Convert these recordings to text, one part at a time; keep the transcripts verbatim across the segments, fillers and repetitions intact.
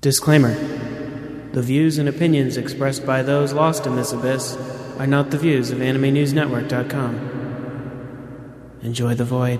Disclaimer. The views and opinions expressed by those lost in this abyss are not the views of anime news network dot com. Enjoy the void.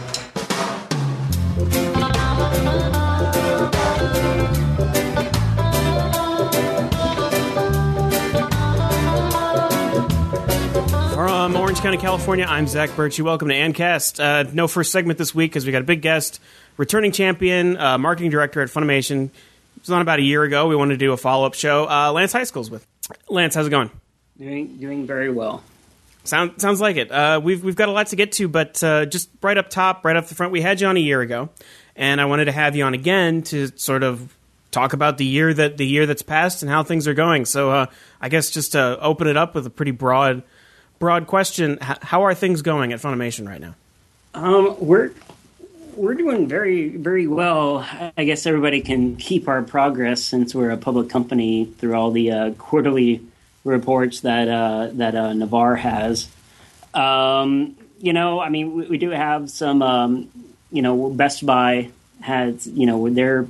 From Orange County, California, I'm Zach Birchie. Welcome to Ancast. Uh, no first segment this week because we got a big guest, returning champion, uh, marketing director at Funimation. It was on about a year ago. We wanted to do a follow-up show. Uh, Lance Heiskell's with. Lance, how's it going? Doing doing very well. Sound, sounds like it. Uh, we've we've got a lot to get to, but uh, just right up top, right up the front, we had you on a year ago, and I wanted to have you on again to sort of talk about the year that the year that's passed and how things are going. So uh, I guess just to open it up with a pretty broad broad question, h- how are things going at Funimation right now? Um, we're we're doing very very well. I guess everybody can keep our progress since we're a public company through all the uh, quarterly reports that uh, that uh, Navarre has. Um, you know, I mean, we, we do have some. Um, you know, Best Buy has. You know, their.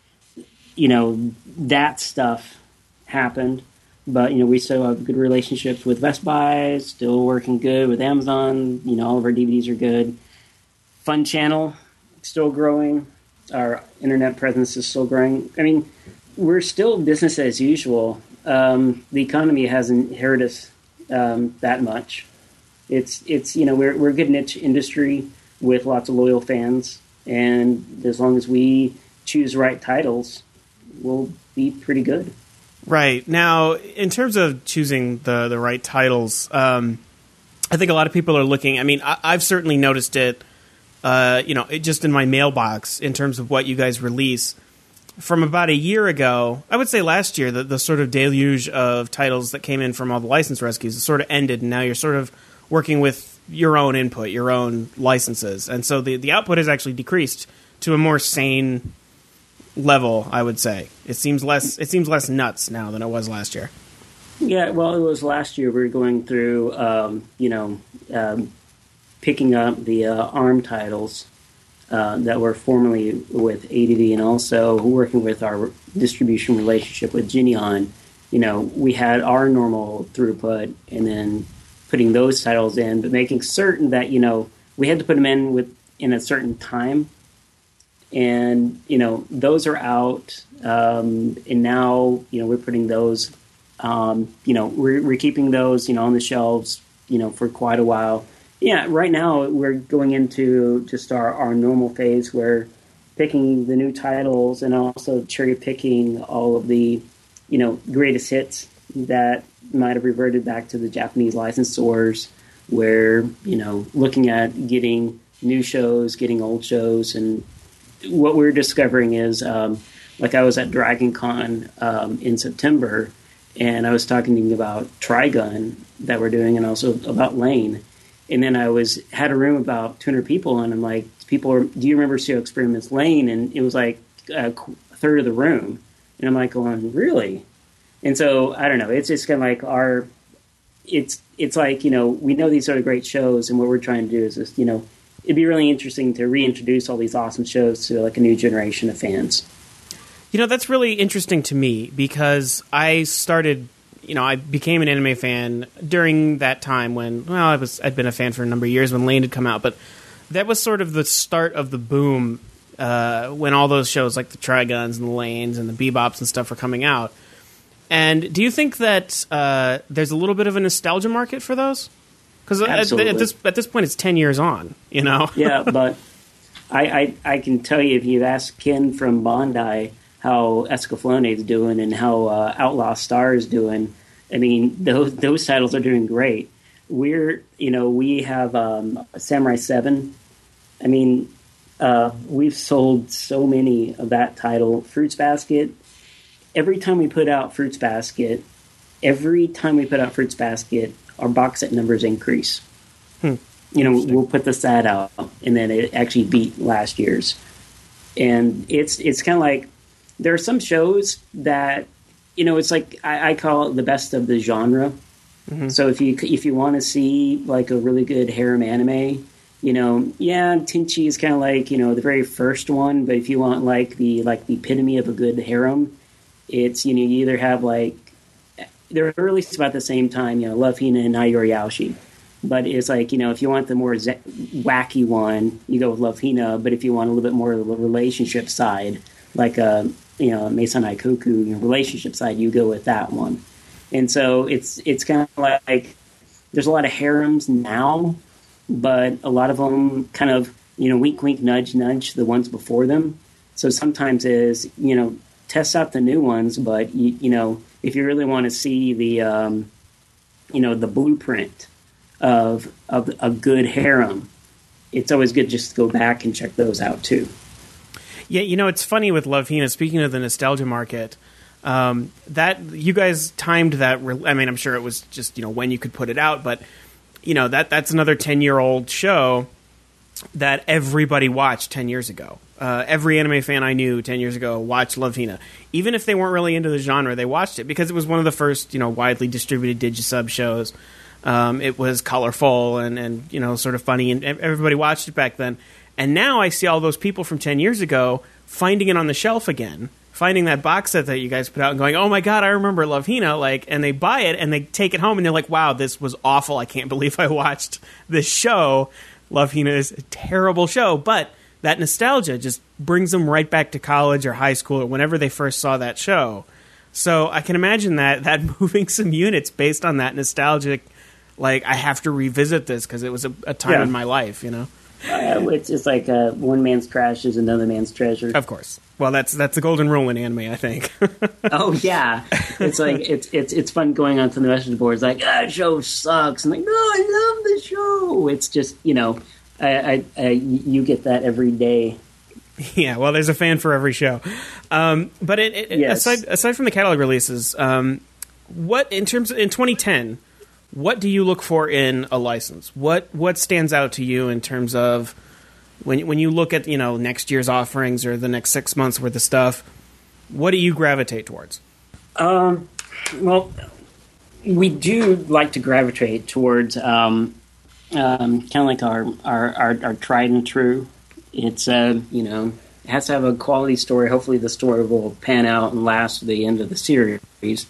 You know, that stuff happened, but you know, we still have good relationships with Best Buy. Still working good with Amazon. You know, all of our D V Ds are good. Fun Channel still growing. Our internet presence is still growing. I mean, we're still business as usual. Um, the economy hasn't hurt us um, that much. It's it's you know we're we're a good niche industry with lots of loyal fans, and as long as we choose the right titles, we'll be pretty good. Right. Now, in terms of choosing the the right titles, um, I think a lot of people are looking. I mean, I, I've certainly noticed it. Uh, you know, it just in my mailbox in terms of what you guys release. From about a year ago, I would say last year, the, the sort of deluge of titles that came in from all the license rescues sort of ended, and now you're sort of working with your own input, your own licenses. And so the, the output has actually decreased to a more sane level, I would say. It seems less it seems less nuts now than it was last year. Yeah, well, it was last year. We were going through, um, you know, um, picking up the uh, ARM titles uh, that were formerly with A D V, and also working with our distribution relationship with Genion. You know, we had our normal throughput, and then putting those titles in, but making certain that, you know, we had to put them in with in a certain time. And, you know, those are out, um, and now, you know, we're putting those, um, you know, we're, we're keeping those, you know, on the shelves, you know, for quite a while. Yeah, right now we're going into just our, our normal phase where picking the new titles and also cherry picking all of the, you know, greatest hits that might have reverted back to the Japanese licensors, where, you know, looking at getting new shows, getting old shows. And what we're discovering is, um, like I was at Dragon Con um, in September, and I was talking about Trigun that we're doing, and also about Lane. And then I was had a room about two hundred people, and I'm like, people are, do you remember Serial Experiments Lane? And it was like a third of the room. And I'm like, going, really? And so, I don't know, it's just kind of like our, it's it's like, you know, we know these are great shows, and what we're trying to do is just, you know, it'd be really interesting to reintroduce all these awesome shows to like a new generation of fans. You know, that's really interesting to me because I started, you know, I became an anime fan during that time when, well, I was, I'd been a fan for a number of years when Lane had come out, but that was sort of the start of the boom uh, when all those shows like the Triguns and the Lanes and the Bebops and stuff were coming out. And do you think that uh, there's a little bit of a nostalgia market for those? Because at, at this at this point, it's ten years on, you know? Yeah, but I, I I can tell you, if you ask Ken from Bondi how Escaflowne is doing and how uh, Outlaw Star is doing, I mean, those those titles are doing great. We're, you know, we have um, Samurai seven. I mean, uh, we've sold so many of that title. Fruits Basket. Every time we put out Fruits Basket, every time we put out Fruits Basket, our box set numbers increase. Hmm. You know, we'll put the set out, and then it actually beat last year's. And it's it's kind of like, there are some shows that, you know, it's like, I, I call it the best of the genre. Mm-hmm. So if you if you want to see like a really good harem anime, you know, yeah, Tenchi is kind of like, you know, the very first one, but if you want like the like the epitome of a good harem, it's, you know, you either have like, they're released about the same time, you know, Love Hina and Nayori Yaoshi. But it's like, you know, if you want the more z- wacky one, you go with Love Hina. But if you want a little bit more of the relationship side, like a, you know, Meisanai Koku, you know, relationship side, you go with that one. And so it's it's kind of like there's a lot of harems now, but a lot of them kind of, you know, wink, wink, nudge, nudge the ones before them. So sometimes is, you know, test out the new ones, but, you, you know, if you really want to see the, um, you know, the blueprint of of a good harem, it's always good just to go back and check those out too. Yeah, you know, it's funny with Love Hina, speaking of the nostalgia market, um, that you guys timed that, re- I mean, I'm sure it was just, you know, when you could put it out, but, you know, that that's another ten-year-old show that everybody watched ten years ago. Uh, every anime fan I knew ten years ago watched Love Hina. Even if they weren't really into the genre, they watched it because it was one of the first, you know, widely distributed Digisub shows. Um, it was colorful and, and, you know, sort of funny, and everybody watched it back then. And now I see all those people from ten years ago finding it on the shelf again, finding that box set that you guys put out and going, oh my God, I remember Love Hina, like, and they buy it and they take it home and they're like, wow, this was awful. I can't believe I watched this show. Love Hina is a terrible show, but that nostalgia just brings them right back to college or high school or whenever they first saw that show. So I can imagine that that moving some units based on that nostalgic, like, I have to revisit this because it was a, a time yeah. in my life, you know? Uh, it's, it's like uh, one man's trash is another man's treasure. Of course. Well, that's that's the golden rule in anime, I think. Oh yeah, it's like it's it's it's fun going onto the message boards like, ah, that show sucks, and like, no, I love the show. It's just, you know, I, I, I you get that every day. Yeah, well, there's a fan for every show. Um, but it, it, yes. aside aside from the catalog releases, um, what in terms of, in twenty ten, what do you look for in a license? What what stands out to you in terms of when when you look at, you know, next year's offerings or the next six months worth of stuff? What do you gravitate towards? Um, well, we do like to gravitate towards um, um, kind of like our, our our our tried and true. It's uh, you know, it has to have a quality story. Hopefully, the story will pan out and last to the end of the series.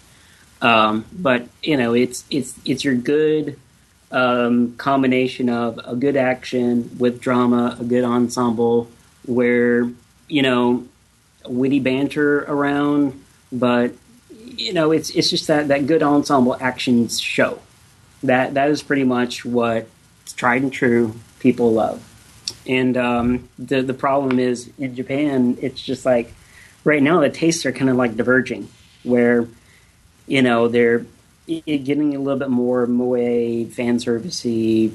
Um, but you know, it's it's it's your good um, combination of a good action with drama, a good ensemble, where, you know, witty banter around, but you know, it's it's just that, that good ensemble action show. That that is pretty much what tried and true people love. And um, the the problem is in Japan, it's just like right now the tastes are kind of like diverging, where, you know, they're getting a little bit more moe fan servicey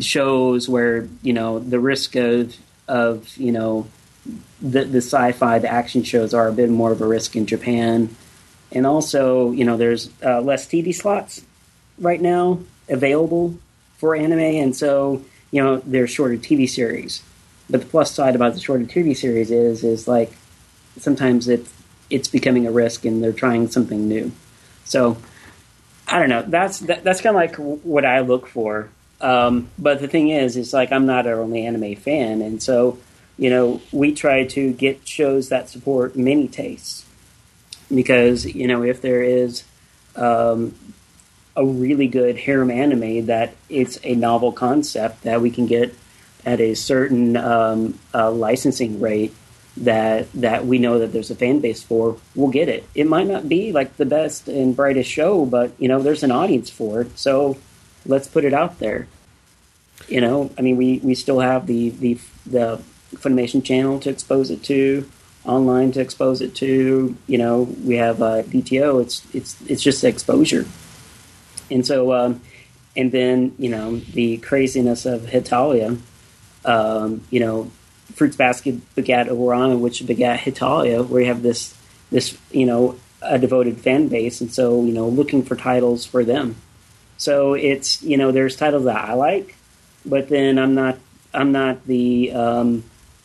shows where, you know, the risk of of you know the the sci-fi, the action shows are a bit more of a risk in Japan. And also, you know, there's uh, less T V slots right now available for anime, and so, you know, there's shorter T V series. But the plus side about the shorter T V series is, is like sometimes it's it's becoming a risk, and they're trying something new. So I don't know. That's that, that's kind of like what I look for. Um, but the thing is, is like I'm not our only anime fan, and so, you know, we try to get shows that support many tastes. Because, you know, if there is um, a really good harem anime that it's a novel concept that we can get at a certain um, uh, licensing rate that that we know that there's a fan base for, we'll get it. It might not be like the best and brightest show, but, you know, there's an audience for it, so let's put it out there. You know, I mean, we, we still have the, the, the Funimation channel to expose it to, online to expose it to, you know, we have uh, D T O. It's it's it's just exposure, and so um, and then, you know, the craziness of Hetalia, um, you know, Fruits Basket begat Orama, which begat Hetalia, where you have this this you know, a devoted fan base, and so, you know, looking for titles for them. So it's, you know, there's titles that I like, but then I'm not I'm not the um,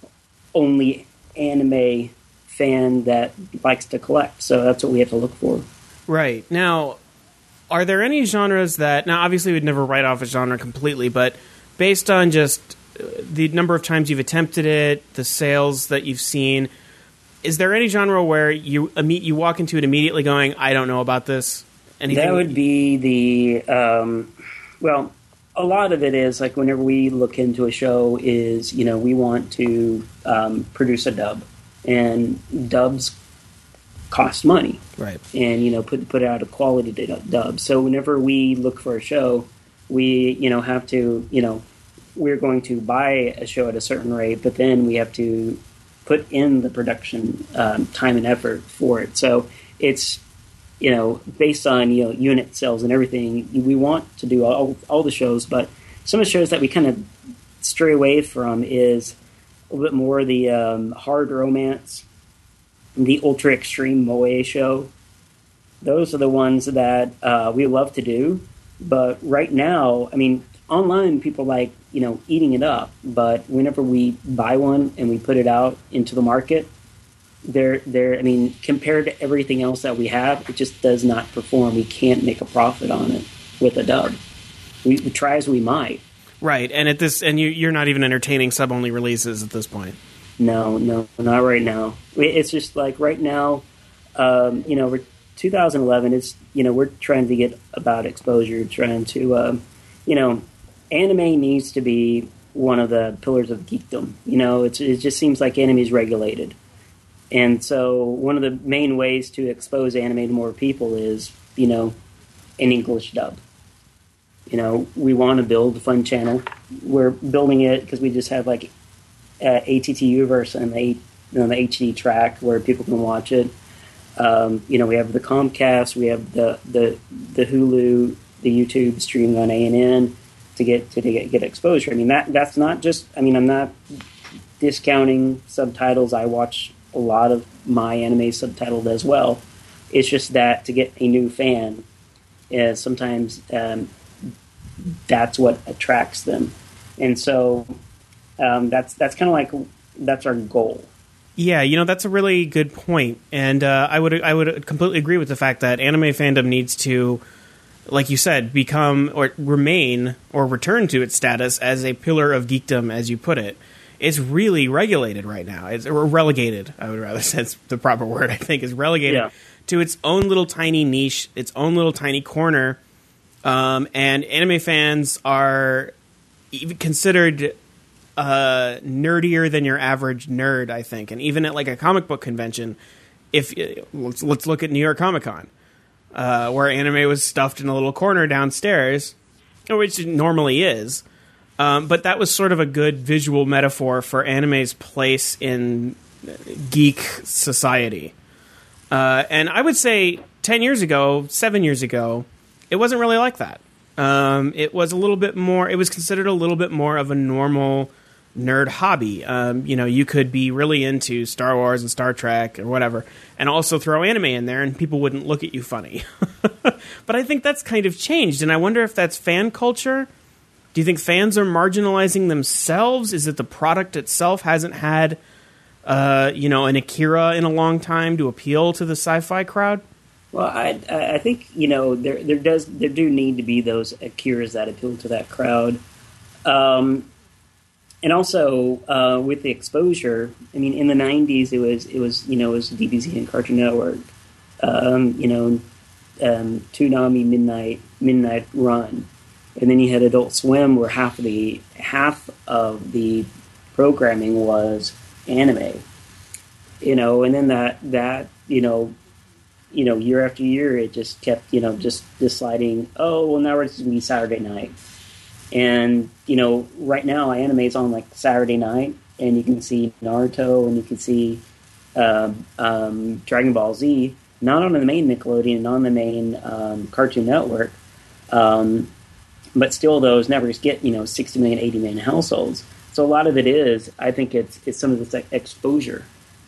only anime fan that likes to collect, so that's what we have to look for. Right. Now, are there any genres that, now obviously we'd never write off a genre completely, but based on just the number of times you've attempted it, the sales that you've seen. Is there any genre where you you walk into it immediately going, I don't know about this? Anything? That would be the, um, well, a lot of it is, like, whenever we look into a show is, you know, we want to um, produce a dub. And dubs cost money. Right. And, you know, put put out a quality dub. So whenever we look for a show, we, you know, have to, you know, we're going to buy a show at a certain rate, but then we have to put in the production um, time and effort for it. So it's, you know, based on, you know, unit sales and everything, we want to do all, all the shows, but some of the shows that we kind of stray away from is a little bit more the um, hard romance, the ultra extreme moe show. Those are the ones that uh, we love to do, but right now, I mean, online people like, you know, eating it up, but whenever we buy one and we put it out into the market, They're, they're, I mean, compared to everything else that we have, it just does not perform. We can't make a profit on it with a dub. We, we try as we might. Right, and at this, and you, you're not even entertaining sub-only releases at this point. No, no, not right now. It's just like right now, um, you know, we're two thousand eleven. It's, you know, we're trying to get about exposure, trying to, um, you know, anime needs to be one of the pillars of geekdom. You know, it's, it just seems like anime is regulated. And so one of the main ways to expose anime to more people is, you know, an English dub. You know, we want to build a fun channel. We're building it because we just have like uh, A T T Uverse and the, you know, the H D track where people can watch it. Um, you know, we have the Comcast, we have the the, the Hulu, the YouTube streaming on A N N to get to get, get exposure. I mean, that that's not just. I mean, I'm not discounting subtitles. I watch a lot of my anime subtitled as well. It's just that to get a new fan, is sometimes um, that's what attracts them, and so um, that's that's kind of like that's our goal. Yeah, you know, that's a really good point, and uh, I would I would completely agree with the fact that anime fandom needs to, like you said, become or remain or return to its status as a pillar of geekdom, as you put it. It's really regulated right now. It's or relegated. I would rather say it's the proper word. I think is relegated yeah. to its own little tiny niche, its own little tiny corner. Um, and anime fans are even considered uh, nerdier than your average nerd, I think. And even at like a comic book convention, if let's let's look at New York Comic Con, uh, where anime was stuffed in a little corner downstairs, which it normally is. Um, but that was sort of a good visual metaphor for anime's place in geek society. Uh, and I would say ten years ago, seven years ago, it wasn't really like that. Um, it was a little bit more, it was considered a little bit more of a normal nerd hobby. Um, you know, you could be really into Star Wars and Star Trek or whatever, and also throw anime in there and people wouldn't look at you funny. But I think that's kind of changed, and I wonder if that's fan culture. Do you think fans are marginalizing themselves? Is it the product itself hasn't had, uh, you know, an Akira in a long time to appeal to the sci-fi crowd? Well, I I think, you know, there there does there do need to be those Akiras that appeal to that crowd, um, and also uh, with the exposure. I mean, in the nineties, it was it was you know it was D B Z and Cartoon Network, um, you know, um, Toonami Midnight Midnight Run. And then you had Adult Swim, where half of the half of the programming was anime, you know. And then that that you know, you know, year after year, it just kept you know just deciding, oh well, now it's gonna be Saturday night, and you know, right now anime is on like Saturday night, and you can see Naruto and you can see um, um, Dragon Ball Z, not on the main Nickelodeon, not on the main um, Cartoon Network. Um, But still, those never get, you know, sixty million, eighty million households. So a lot of it is, I think it's it's some of this exposure.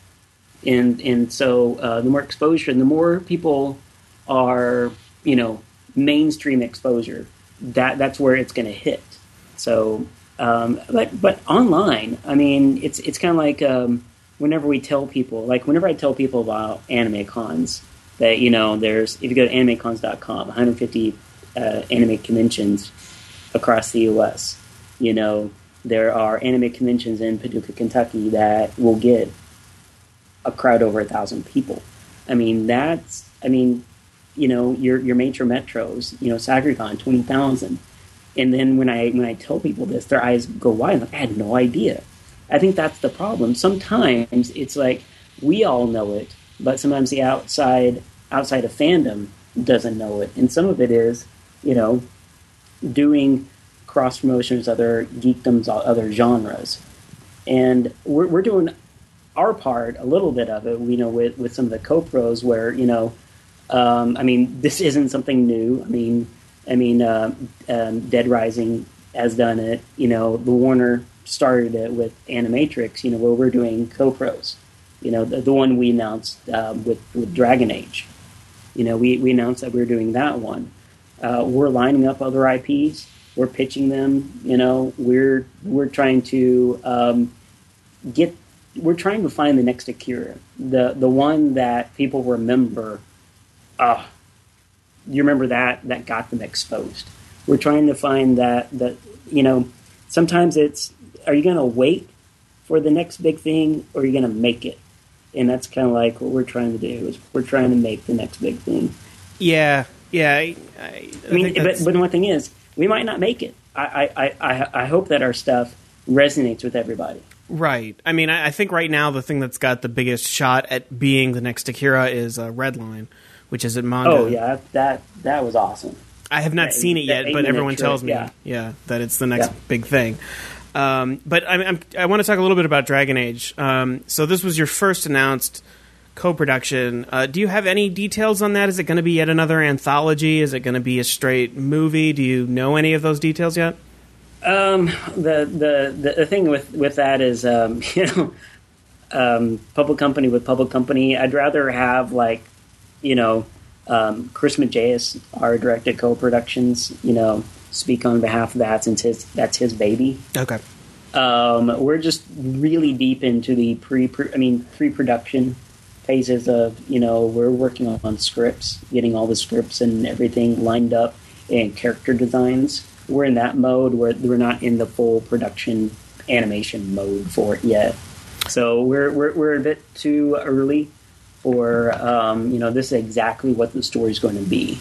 And and so uh, the more exposure, and the more people are, you know, mainstream exposure, that that's where it's going to hit. So, um, but but online, I mean, it's it's kind of like um, whenever we tell people, like whenever I tell people about anime cons, that, you know, there's, if you go to anime cons dot com, one hundred fifty Uh, anime conventions across the U S, you know, there are anime conventions in Paducah, Kentucky that will get a crowd over a thousand people. I mean, that's, I mean, you know, your your major metros, you know, SakuraCon, twenty thousand. And then when I when I tell people this, their eyes go wide. Like, I had no idea. I think that's the problem. Sometimes it's like we all know it, but sometimes the outside outside of fandom doesn't know it. And some of it is, you know, doing cross promotions, other geekdoms, other genres. And we're we're doing our part, a little bit of it, you know, with, with some of the co-pros where, you know, um, I mean, this isn't something new. I mean, I mean, uh, um, Dead Rising has done it. You know, the Warner started it with Animatrix, you know, where we're doing co-pros. You know, the, the one we announced uh, with, with Dragon Age. You know, we, we announced that we were doing that one. Uh, we're lining up other I Ps. We're pitching them. You know, we're we're trying to um, get. We're trying to find the next Akira, the the one that people remember. Ah, uh, you remember that that got them exposed. We're trying to find that that you know. Sometimes it's, are you going to wait for the next big thing, or are you going to make it? And that's kind of like what we're trying to do. Is we're trying to make the next big thing. Yeah, yeah. I, I, I mean, but but one thing is, we might not make it. I I, I, I hope that our stuff resonates with everybody. Right. I mean, I, I think right now the thing that's got the biggest shot at being the next Akira is uh, Redline, which is at manga. Oh yeah, that that was awesome. I have not that, seen it yet, but everyone trip, tells me, yeah. yeah, that it's the next yeah. big thing. Um, but I, I'm, I want to talk a little bit about Dragon Age. Um, so this was your first announced co-production. Uh, do you have any details on that? Is it going to be yet another anthology? Is it going to be a straight movie? Do you know any of those details yet? Um, the, the the thing with, with that is, um, you know, um, public company with public company. I'd rather have, like, you know, um, Chris Mageas, our director of co-productions, you know, speak on behalf of that since his, that's his baby. Okay. Um, we're just really deep into the pre, I mean, pre-production phases of, you know, we're working on, on scripts, getting all the scripts and everything lined up, and character designs. We're in that mode where we're not in the full production animation mode for it yet. So we're we're, we're a bit too early for, um, you know, this is exactly what the story's going to be.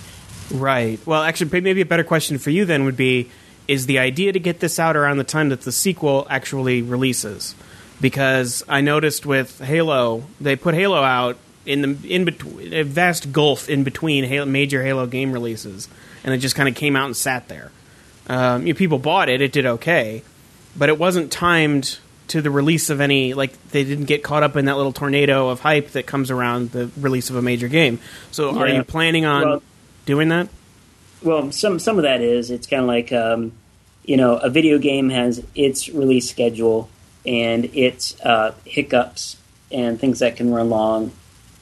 Right. Well, actually, maybe a better question for you then would be, is the idea to get this out around the time that the sequel actually releases? Because I noticed with Halo, they put Halo out in the in between, a vast gulf in between Halo, major Halo game releases, and it just kind of came out and sat there. Um, you know, people bought it; it did okay, but it wasn't timed to the release of any. Like, they didn't get caught up in that little tornado of hype that comes around the release of a major game. So, yeah. Are you planning on well, doing that? Well, some some of that is. It's kind of like, um, you know, a video game has its release schedule and its uh, hiccups and things that can run long.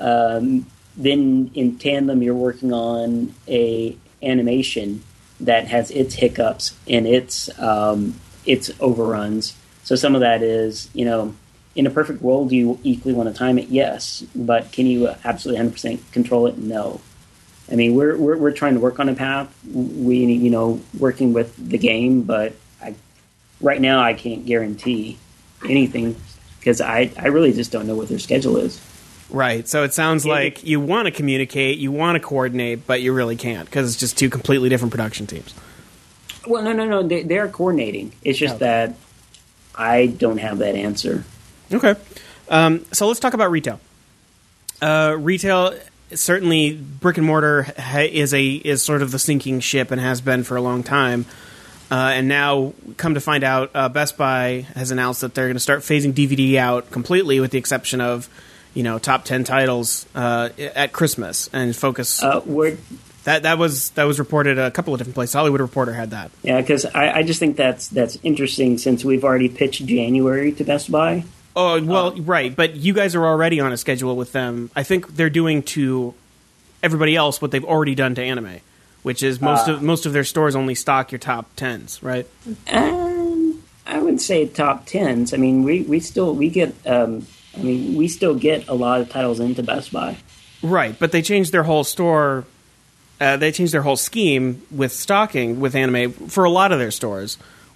Um, then in tandem, you're working on a animation that has its hiccups and its um, its overruns. So some of that is, you know, in a perfect world, do you equally want to time it? Yes, but can you absolutely one hundred percent control it? No. I mean, we're we're we're trying to work on a path. We, you know, working with the game, but I, right now I can't guarantee anything because I I really just don't know what their schedule is. Right. So it sounds yeah, like you want to communicate, you want to coordinate, but you really can't because it's just two completely different production teams. Well, no, no, no. They, they're coordinating. It's just okay. that I don't have that answer. Okay. Um, so let's talk about retail. Uh, retail, certainly, brick and mortar ha- is a is sort of the sinking ship and has been for a long time. Uh, and now, come to find out, uh, Best Buy has announced that they're going to start phasing D V D out completely, with the exception of, you know, top ten titles uh, at Christmas, and focus. Uh, we're, that that was that was reported a couple of different places. Hollywood Reporter had that. Yeah, because I, I just think that's that's interesting since we've already pitched January to Best Buy. Oh well, um, right, but you guys are already on a schedule with them. I think they're doing to everybody else what they've already done to anime, which is most uh, of most of their stores only stock your top tens, right? Um, I wouldn't say top tens. I mean, we, we still we get. Um, I mean, we still get a lot of titles into Best Buy. Right, but they changed their whole store. Uh, they changed their whole scheme with stocking with anime for a lot of their stores,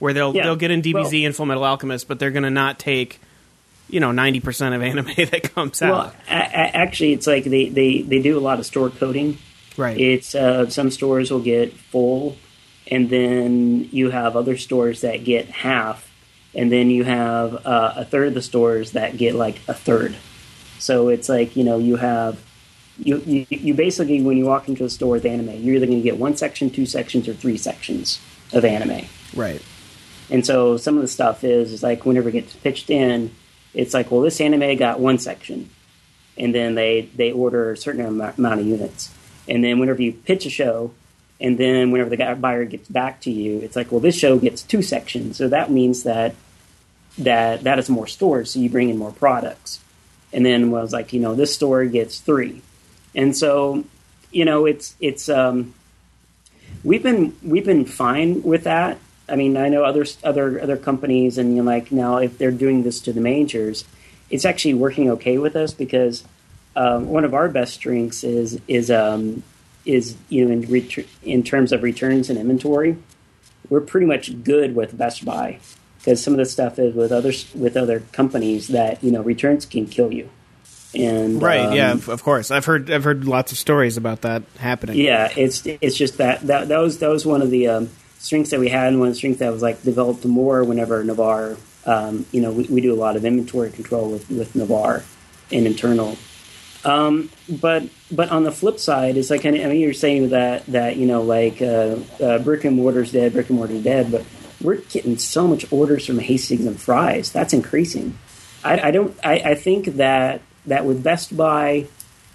where they'll Yeah. they'll get in D B Z Well- and Full Metal Alchemist, but they're going to not take, you know, ninety percent of anime that comes Well, out. a- a- actually, it's like they, they, they do a lot of store coding. Right. It's uh, some stores will get full, and then you have other stores that get half, and then you have uh, a third of the stores that get like a third. So it's like, you know, you have you you, you basically, when you walk into a store with anime, you're either going to get one section, two sections, or three sections of anime. Right. And so some of the stuff is, is like whenever it gets pitched in, it's like, well, this anime got one section, and then they they order a certain amount amount of units. And then whenever you pitch a show, and then whenever the guy, buyer gets back to you, it's like, well, this show gets two sections, so that means that that that is more stores, so you bring in more products. And then was like, you know, this store gets three, and so, you know, it's it's um, we've been we've been fine with that. I mean, I know other other other companies, and you know, like now if they're doing this to the majors, it's actually working okay with us because. Um, one of our best strengths is is um, is you know in ret- in terms of returns and inventory, we're pretty much good with Best Buy because some of the stuff is with other with other companies that you know returns can kill you. And Right. um, yeah. Of of course, I've heard I've heard lots of stories about that happening. Yeah, it's it's just that that, that was that was one of the um, strengths that we had, and one of the strengths that was like developed more whenever Navarre. Um, you know, we, we do a lot of inventory control with with Navarre and internal. Um, but but on the flip side, it's like I mean you're saying that that you know like uh, uh, brick and mortar's dead, brick and mortar's dead, but we're getting so much orders from Hastings and Fry's. That's increasing. I, I don't. I, I think that that with Best Buy,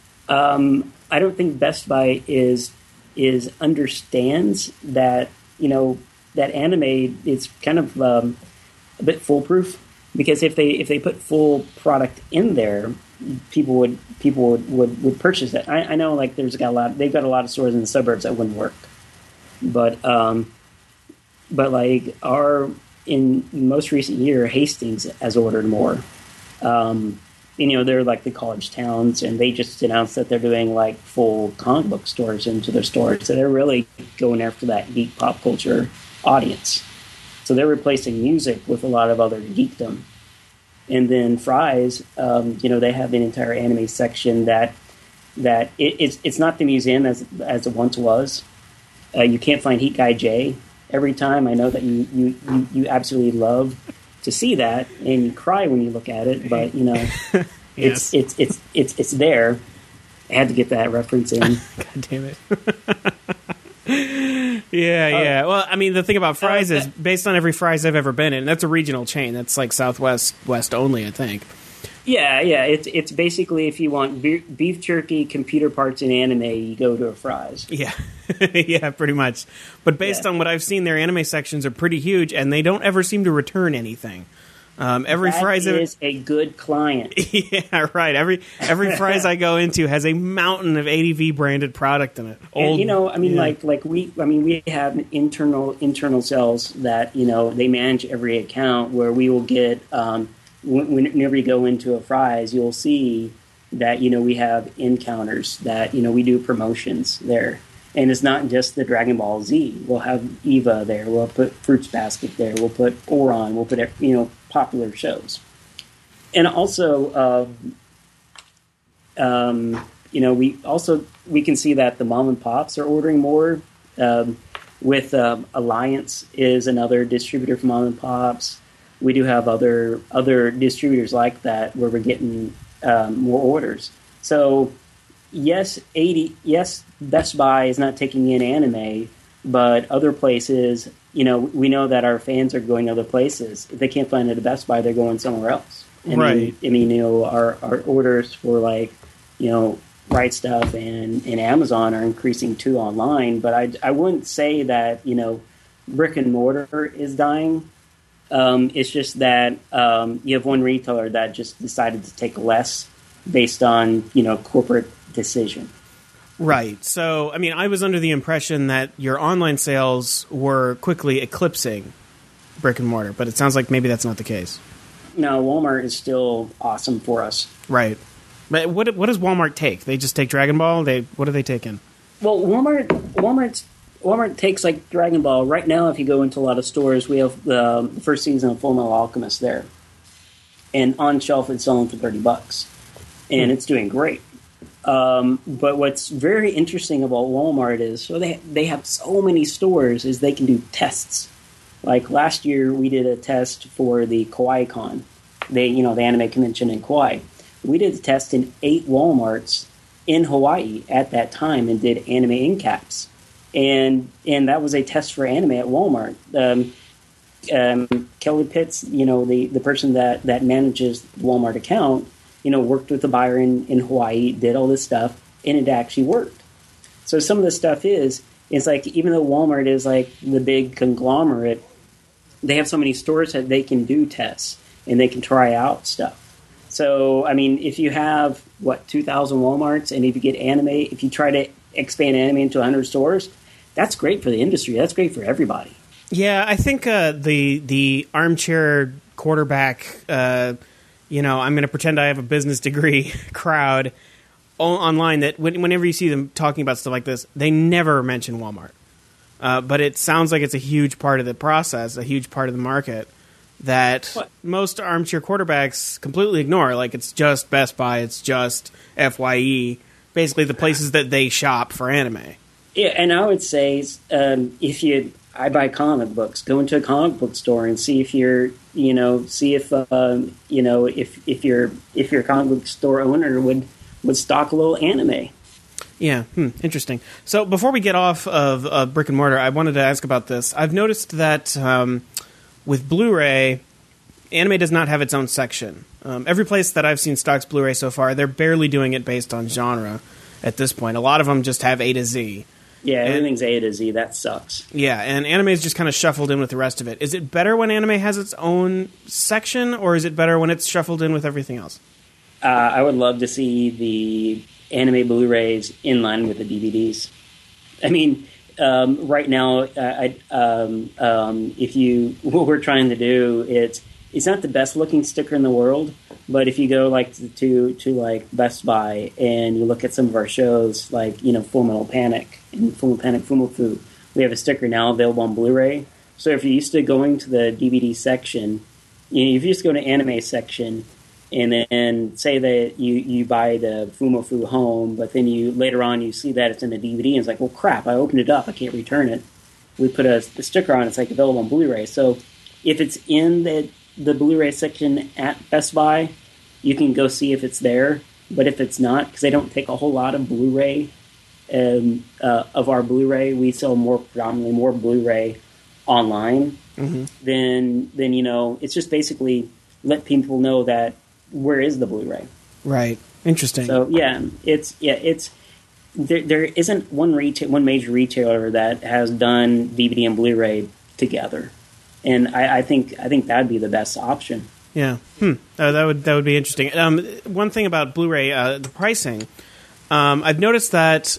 um, I don't think Best Buy is is understands that you know that anime is kind of um, a bit foolproof because if they if they put full product in there. People would people would, would, would purchase it. I, I know, like there's got a lot. They've got a lot of stores in the suburbs that wouldn't work, but um, but like our in most recent year, Hastings has ordered more. Um, you know, they're like the college towns, and they just announced that they're doing like full comic book stores into their stores. So they're really going after that geek pop culture audience. So they're replacing music with a lot of other geekdom. And then Fry's, um, you know, they have an entire anime section that that it, it's it's not the museum as as it once was. Uh, you can't find Heat Guy J every time. I know that you, you, you, you absolutely love to see that, and you cry when you look at it. But you know, Yes. it's, it's it's it's it's there. I had to get that reference in. God damn it. Yeah, yeah. Well, I mean, the thing about Fry's Uh, is based on every Fry's I've ever been in. That's a regional chain. That's like Southwest West only, I think. Yeah, yeah. It's it's basically if you want beef, beef jerky, computer parts, and anime, you go to a Fry's. Yeah, yeah, pretty much. But based Yeah. on what I've seen, their anime sections are pretty huge, and they don't ever seem to return anything. Um, every That Fry's, is a good client. yeah, right. Every every Fry's I go into has a mountain of A D V branded product in it. And, you know, I mean, yeah. like, like we, I mean, we have internal internal cells that you know they manage every account. Where we will get, um, when, whenever you go into a Fry's, you'll see that you know we have encounters that you know we do promotions there, and it's not just the Dragon Ball Z. We'll have Eva there. We'll put Fruits Basket there. We'll put Oron. We'll put you know popular shows, and also. Uh, um, You know, we also we can see that the mom and pops are ordering more. Um, with um, Alliance is another distributor for mom and pops. We do have other other distributors like that where we're getting um, more orders. So yes, eighty yes, Best Buy is not taking in anime, but other places, you know, we know that our fans are going other places. If they can't find it at Best Buy, they're going somewhere else. I Right. Mean, I mean, you know, our our orders for like, you know. Right Stuff and, and Amazon are increasing too online, but I, I wouldn't say that, you know, brick and mortar is dying. Um, it's just that um, you have one retailer that just decided to take less based on, you know, corporate decision. Right. So, I mean, I was under the impression that your online sales were quickly eclipsing brick and mortar, but it sounds like maybe that's not the case. No, Walmart is still awesome for us. Right. But what what does Walmart take? They just take Dragon Ball? They what do they take in? Well, Walmart Walmart's Walmart takes like Dragon Ball. Right now, if you go into a lot of stores, we have the, the first season of Full Metal Alchemist there. And on shelf, it's selling for thirty bucks. And it's doing great. Um, but what's very interesting about Walmart is, so they they have so many stores, is they can do tests. Like last year, we did a test for the Kawaii Con, they you know the anime convention in Kauai. We did a test in eight Walmarts in Hawaii at that time and did anime end caps, and and that was a test for anime at Walmart. Um, um, Kelly Pitts, you know the, the person that, that manages the Walmart account, you know worked with the buyer in, in Hawaii, did all this stuff, and it actually worked. So some of the stuff is it's like even though Walmart is like the big conglomerate, they have so many stores that they can do tests and they can try out stuff. So, I mean, if you have, what, two thousand Walmarts, and if you get anime, if you try to expand anime into one hundred stores, that's great for the industry. That's great for everybody. Yeah, I think uh, the the armchair quarterback, uh, you know, I'm going to pretend I have a business degree crowd o- online that when, whenever you see them talking about stuff like this, they never mention Walmart. Uh, but it sounds like it's a huge part of the process, a huge part of the market that what? most armchair quarterbacks completely ignore. Like, it's just Best Buy, it's just F Y E, basically the places that they shop for anime. Yeah, and I would say um, if you, I buy comic books, go into a comic book store and see if you're, you know, see if, um, you know, if if your if your comic book store owner would would stock a little anime. Yeah, hmm, interesting. So before we get off of uh, brick and mortar, I wanted to ask about this. I've noticed that um, with Blu-ray, anime does not have its own section. Um, every place that I've seen stocks Blu-ray so far, they're barely doing it based on genre at this point. A lot of them just have A to Z. Yeah, everything's and, A to Z. That sucks. Yeah, and anime is just kind of shuffled in with the rest of it. Is it better when anime has its own section, or is it better when it's shuffled in with everything else? Uh, I would love to see the anime Blu-rays in line with the D V Ds. I mean, um, right now, I, um, um, if you what we're trying to do, it's it's not the best looking sticker in the world, but if you go like to, to to like Best Buy and you look at some of our shows, like you know Full Metal Panic and Full Metal Panic Fumofu, we have a sticker now available on Blu-ray. So if you're used to going to the D V D section, you know, if you just go to anime section. And then say that you, you buy the Fumofu home, but then you later on you see that it's in the D V D, and it's like, well, crap, I opened it up, I can't return it. We put a, a sticker on it, it's like available on Blu-ray. So if it's in the the Blu-ray section at Best Buy, you can go see if it's there. But if it's not, because they don't take a whole lot of Blu-ray um, uh, of our Blu-ray, we sell more predominantly more Blu-ray online. Mm-hmm. Then then you know it's just basically let people know that. Where is the Blu-ray? Right. Interesting. So yeah, it's yeah, it's there. There isn't one retail, one major retailer that has done D V D and Blu-ray together, and I, I think I think that'd be the best option. Yeah. Hmm. Uh, that would that would be interesting. Um, one thing about Blu-ray, uh, the pricing. Um, I've noticed that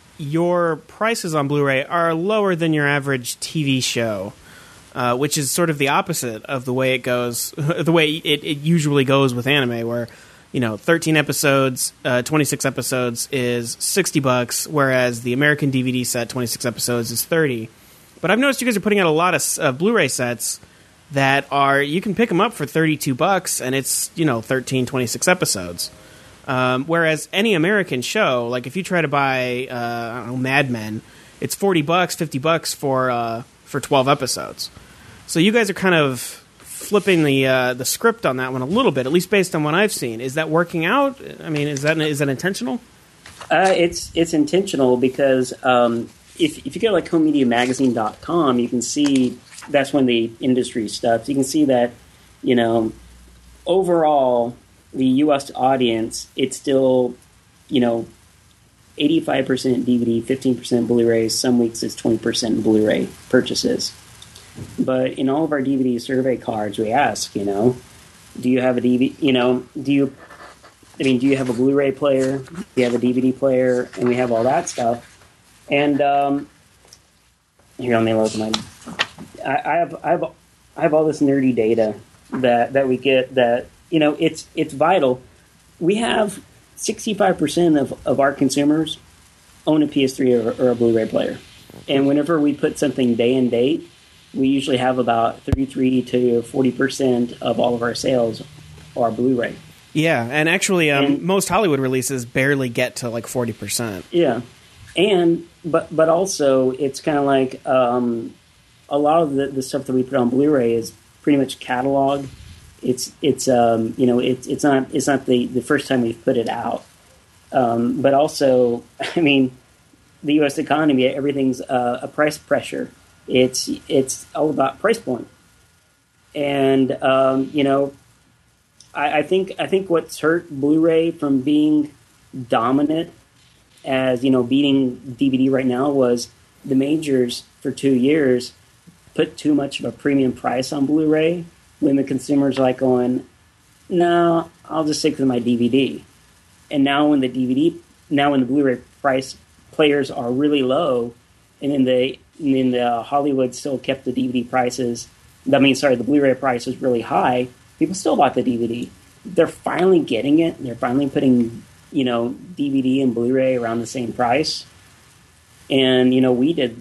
your prices on Blu-ray are lower than your average T V show. Uh, which is sort of the opposite of the way it goes, the way it, it usually goes with anime, where, you know, thirteen episodes, uh, twenty-six episodes is sixty bucks, whereas the American D V D set, twenty-six episodes, is thirty. But I've noticed you guys are putting out a lot of uh, Blu-ray sets that are, you can pick them up for thirty-two bucks, and it's, you know, thirteen, twenty-six episodes. Um, whereas any American show, like if you try to buy, uh, I don't know, Mad Men, it's forty bucks, fifty bucks for uh, for twelve episodes. So you guys are kind of flipping the uh, the script on that one a little bit, at least based on what I've seen. Is that working out? I mean, is that is that intentional? Uh, it's it's intentional because um, if if you go to like home media magazine dot com, you can see that's when the industry stuff. You can see that, you know, overall the U S audience, it's still, you know, eighty-five percent D V D, fifteen percent Blu-ray. Some weeks it's twenty percent Blu-ray purchases. But in all of our D V D survey cards, we ask, you know, do you have a D V D, you know, do you, I mean, do you have a Blu-ray player? Do you have a D V D player? And we have all that stuff. And, um, here, let me look at my, I, I have, I have, I have all this nerdy data that, that we get that, you know, it's, it's vital. We have sixty-five percent of, of our consumers own a P S three or, or a Blu-ray player. And whenever we put something day and date, we usually have about thirty-three to forty percent of all of our sales are Blu-ray. Yeah, and actually, um, and, most Hollywood releases barely get to like forty percent. Yeah, and but but also it's kind of like um, a lot of the, the stuff that we put on Blu-ray is pretty much catalog. It's it's um, you know it's it's not it's not the, the first time we've put it out, um, but also I mean the U S economy, everything's uh, a price pressure. It's it's all about price point, and um, you know. I think I think what's hurt Blu-ray from being dominant as, you know, beating D V D right now was the majors for two years put too much of a premium price on Blu-ray when the consumer's like going, no, I'll just stick with my D V D. And now when the D V D, now when the Blu-ray price players are really low, and then the and then the Hollywood still kept the D V D prices, that means sorry, the Blu-ray price was really high. People still bought the D V D. They're finally getting it. They're finally putting, you know, D V D and Blu-ray around the same price. And, you know, we did,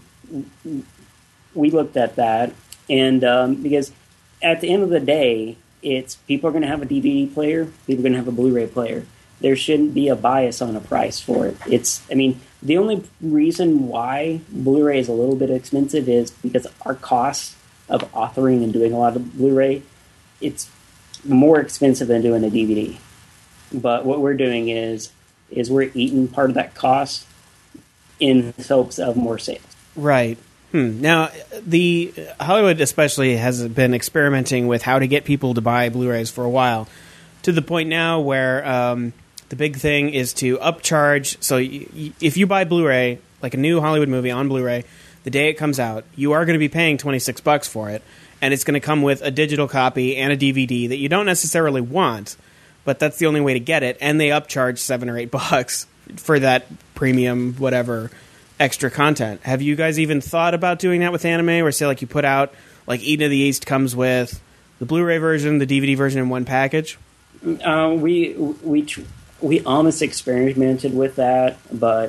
we looked at that. And um, because at the end of the day, it's people are going to have a D V D player. People are going to have a Blu-ray player. There shouldn't be a bias on a price for it. It's, I mean, the only reason why Blu-ray is a little bit expensive is because our costs of authoring and doing a lot of Blu-ray, it's more expensive than doing a D V D. But what we're doing is is we're eating part of that cost in hopes of more sales. Right. Hmm. Now, the Hollywood especially has been experimenting with how to get people to buy Blu-rays for a while, to the point now where um, the big thing is to upcharge. So y- y- if you buy Blu-ray, like a new Hollywood movie on Blu-ray, the day it comes out, you are going to be paying twenty-six bucks for it. And it's going to come with a digital copy and a D V D that you don't necessarily want, but that's the only way to get it. And they upcharge seven or eight bucks for that premium, whatever, extra content. Have you guys even thought about doing that with anime, where say like you put out like Eden of the East comes with the Blu-ray version, the D V D version in one package? Uh, we we we almost experimented with that, but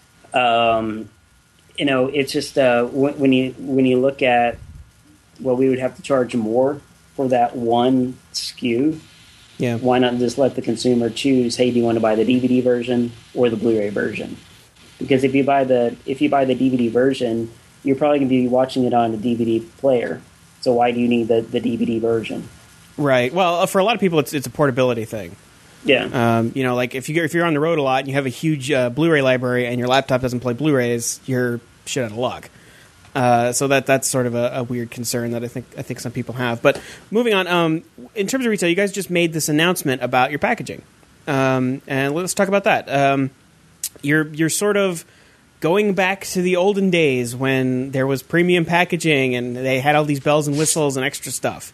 um, you know, it's just uh, when, when you when you look at, well, we would have to charge more for that one S K U. Yeah. Why not just let the consumer choose, hey, do you want to buy the D V D version or the Blu-ray version? Because if you buy the if you buy the D V D version, you're probably going to be watching it on a D V D player. So why do you need the, the D V D version? Right. Well, for a lot of people, it's it's a portability thing. Yeah. Um, you know, like if you if you're on the road a lot and you have a huge uh, Blu-ray library and your laptop doesn't play Blu-rays, you're shit out of luck. Uh, so that that's sort of a, a weird concern that I think I think some people have. But moving on, um, in terms of retail, you guys just made this announcement about your packaging, um, and let's talk about that. Um, you're you're sort of going back to the olden days when there was premium packaging and they had all these bells and whistles and extra stuff,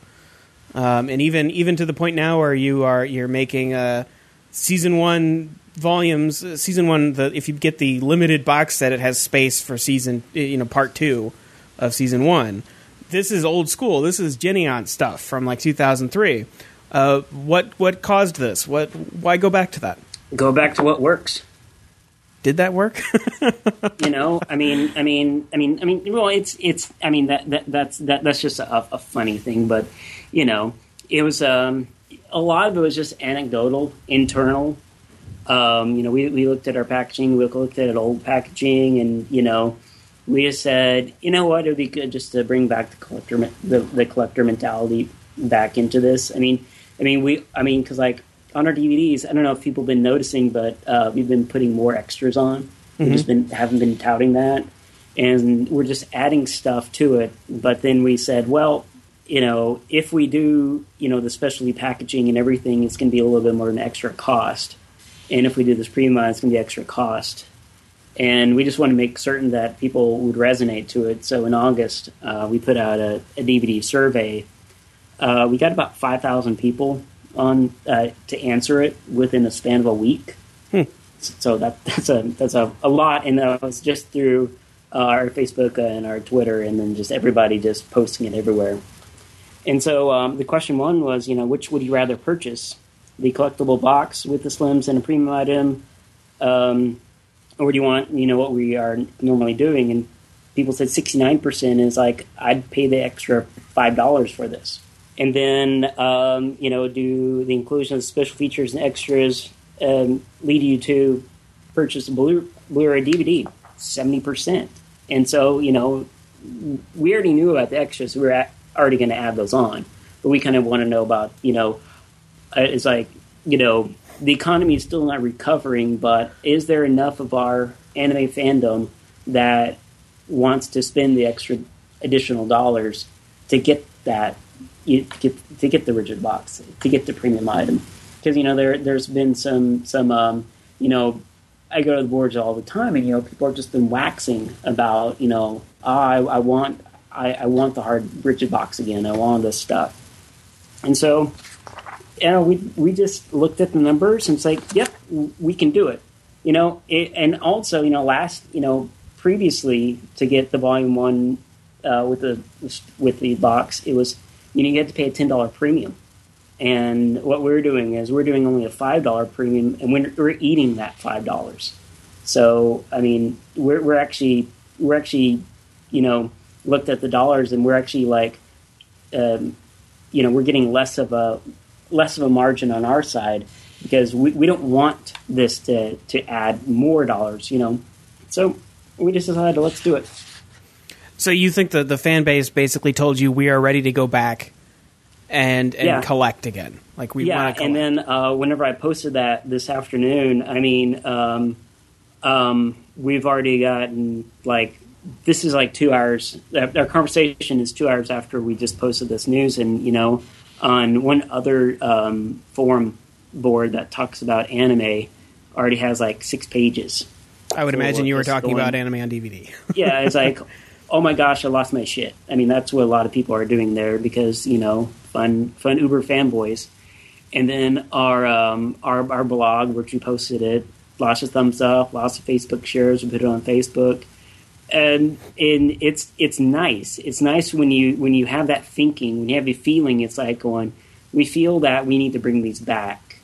um, and even even to the point now where you are you're making uh, season one volumes. Uh, season one, the, if you get the limited box set, it has space for season, you know, part two of season one. This is old school. This is Geneon stuff from like two thousand three. Uh, what what caused this? What why go back to that? Go back to what works. Did that work? you know, I mean, I mean, I mean, I mean. Well, it's it's. I mean, that, that that's that that's just a, a funny thing, but you know, it was um, a lot of it was just anecdotal, internal. Um, you know, we we looked at our packaging, we looked at old packaging, and you know, we just said, you know what, it would be good just to bring back the collector the, the collector mentality back into this. I mean, I mean, we, I mean, because like on our D V Ds, I don't know if people have been noticing, but uh, we've been putting more extras on. Mm-hmm. We've just been haven't been touting that, and we're just adding stuff to it. But then we said, well, you know, if we do, you know, the specialty packaging and everything, it's going to be a little bit more of an extra cost. And if we do this premium, it's going to be extra cost. And we just want to make certain that people would resonate to it. So in August, uh, we put out a, a D V D survey. Uh, we got about five thousand people on uh, to answer it within a span of a week. Hmm. So that, that's a that's a, a lot. And that was just through uh, our Facebook and our Twitter, and then just everybody just posting it everywhere. And so um, the question one was, you know, which would you rather purchase? The collectible box with the slims and a premium item, um, or do you want, you know, what we are normally doing? And people said sixty-nine percent is like, I'd pay the extra five dollars for this. And then, um, you know, do the inclusion of special features and extras um, lead you to purchase a Blu- Blu-ray D V D? seventy percent. And so, you know, we already knew about the extras. We were at, already going to add those on. But we kind of want to know about, you know, uh, it's like, you know, the economy is still not recovering, but is there enough of our anime fandom that wants to spend the extra additional dollars to get that, you, to get, to get the rigid box, to get the premium item? Because, you know, there, there's been some, some um, you know, I go to the boards all the time, and, you know, people have just been waxing about, you know, oh, I, I want I, I want the hard rigid box again. I want this stuff. And so, you know, we we just looked at the numbers and it's like, yep, we can do it. You know, it, and also, you know, last, you know, previously to get the volume one uh, with the with the box, it was, you know, you had to pay a ten dollar premium. And what we're doing is we're doing only a five dollar premium, and we're, we're eating that five dollars. So, I mean, we're we're actually we're actually, you know, looked at the dollars, and we're actually like, um, you know, we're getting less of a less of a margin on our side because we, we don't want this to to add more dollars, you know. So we just decided, let's do it. So you think that the fan base basically told you we are ready to go back and and yeah. collect again, like we yeah, want to collect. And then uh, whenever I posted that this afternoon, I mean, um, um, we've already gotten like. This is like two hours. Our conversation is two hours after we just posted this news, and you know, on one other um, forum board that talks about anime, already has like six pages. I would imagine you were talking going. about anime on D V D. Yeah, it's like, oh my gosh, I lost my shit. I mean, that's what a lot of people are doing there because you know, fun, fun Uber fanboys. And then our um, our our blog, which we posted it, lots of thumbs up, lots of Facebook shares. We put it on Facebook. And and it's it's nice. It's nice when you when you have that thinking, when you have a feeling. It's like going, we feel that we need to bring these back.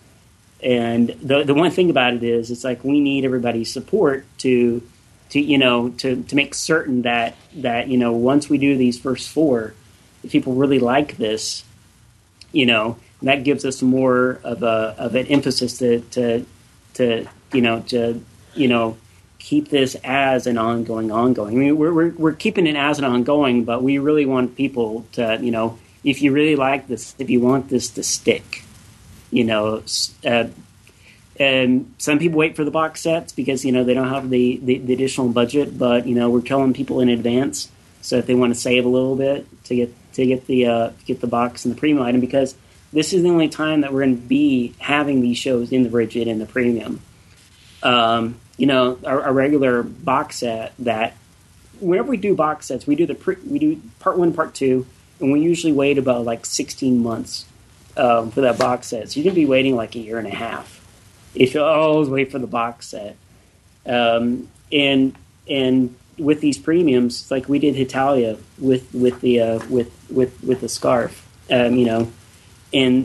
And the the one thing about it is, it's like we need everybody's support to to you know to, to make certain that that you know once we do these first four, if people really like this, you know, that gives us more of a of an emphasis to to to you know to you know. keep this as an ongoing, ongoing. I mean, we're, we're we're keeping it as an ongoing, but we really want people to, you know, if you really like this, if you want this to stick, you know, uh, and some people wait for the box sets because, you know, they don't have the, the, the additional budget, but, you know, we're telling people in advance. So if they want to save a little bit to get, to get the, uh, get the box and the premium item, because this is the only time that we're going to be having these shows in the rigid and the premium. Um, You know, our, our regular box set that whenever we do box sets, we do the pre, we do part one, part two, and we usually wait about like sixteen months um, for that box set. So you're going to be waiting like a year and a half if you always wait for the box set. Um, and and with these premiums, like we did Hitalia with with the uh, with with with the scarf, um, you know, and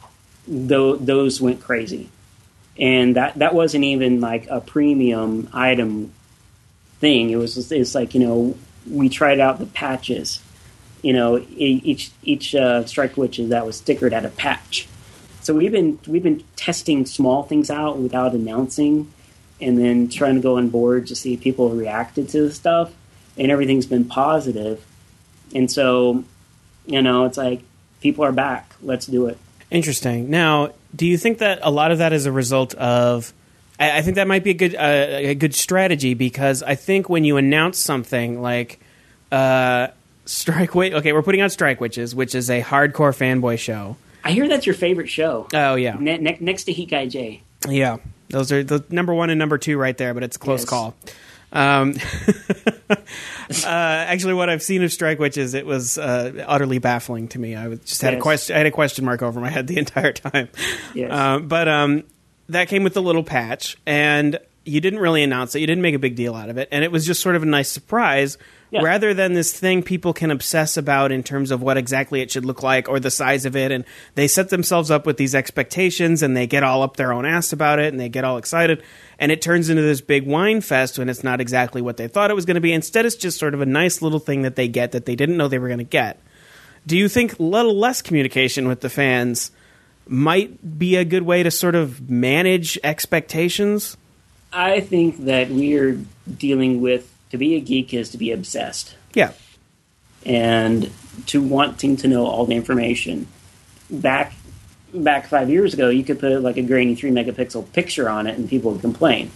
th- those went crazy. And that, that wasn't even like a premium item thing. It was just, it's like, you know, we tried out the patches. You know, each each uh, Strike Witches that was stickered had a patch. So we've been we've been testing small things out without announcing, and then trying to go on board to see if people reacted to the stuff, and everything's been positive. And so, you know, it's like people are back. Let's do it. Interesting. Now, do you think that a lot of that is a result of? I, I think that might be a good uh, a good strategy because I think when you announce something like uh, Strike Witch, okay, we're putting out Strike Witches, which is a hardcore fanboy show. I hear that's your favorite show. Oh yeah, ne- ne- next to Hikai J. Yeah, those are the number one and number two right there, but it's a close yes. call. Um, uh, actually, what I've seen of Strike Witches, it was uh, utterly baffling to me. I was, just had yes. a question. I had a question mark over my head the entire time. Yes. Uh, but um, that came with the little patch, and You didn't really announce it. You didn't make a big deal out of it. And it was just sort of a nice surprise yeah. rather than this thing people can obsess about in terms of what exactly it should look like or the size of it. And they set themselves up with these expectations and they get all up their own ass about it and they get all excited. And it turns into this big wine fest when it's not exactly what they thought it was going to be. Instead, it's just sort of a nice little thing that they get that they didn't know they were going to get. Do you think a little less communication with the fans might be a good way to sort of manage expectations? I think that we are dealing with, to be a geek is to be obsessed. Yeah. And to wanting to know all the information. Back back five years ago, you could put like a grainy three megapixel picture on it and people would complain.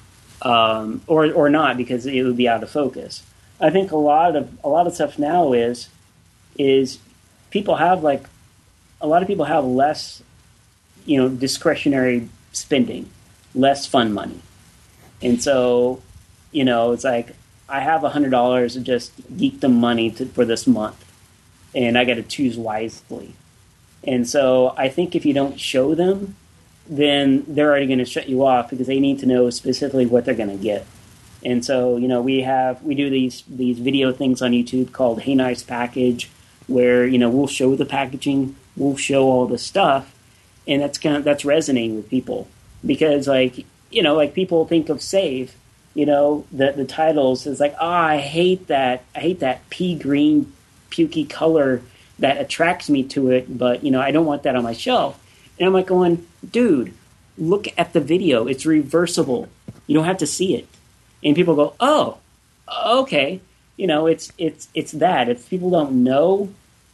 Um, or or not, because it would be out of focus. I think a lot of a lot of stuff now is is people have like a lot of people have less, you know, discretionary spending, less fun money. And so, you know, it's like, I have one hundred dollars of just geekdom money to, for this month, and I got to choose wisely. And so I think if you don't show them, then they're already going to shut you off because they need to know specifically what they're going to get. And so, you know, we have, we do these, these video things on YouTube called Hey Nice Package, where, you know, we'll show the packaging, we'll show all the stuff, and that's kind of, that's resonating with people because, like, you know, like people think of Save, you know, the the titles is like, oh, I hate that, I hate that pea green, pukey color that attracts me to it, but, you know, I don't want that on my shelf. And I'm like going, dude, look at the video. It's reversible. You don't have to see it. And people go, oh, okay. You know, it's it's it's that. If people don't know,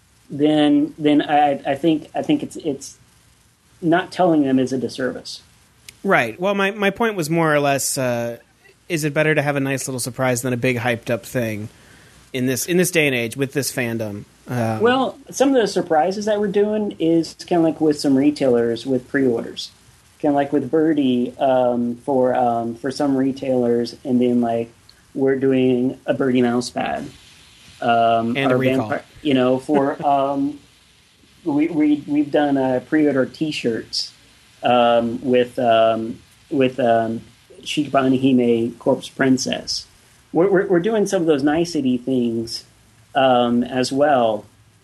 then then I I think I think it's it's not telling them is a disservice. Right. Well, my, my point was more or less, uh, is it better to have a nice little surprise than a big hyped up thing in this in this day and age with this fandom? Um, well, some of the surprises that we're doing is kind of like with some retailers with pre-orders, kind of like with Birdie um, for um, for some retailers, and then like we're doing a Birdie mouse pad um, and a recall. Vampire, you know, for um, we we we've done uh, pre-order T-shirts. Um, with um, with um, Shikibani Hime Corpse Princess. We're, we're, we're doing some of those nicety things um, as well.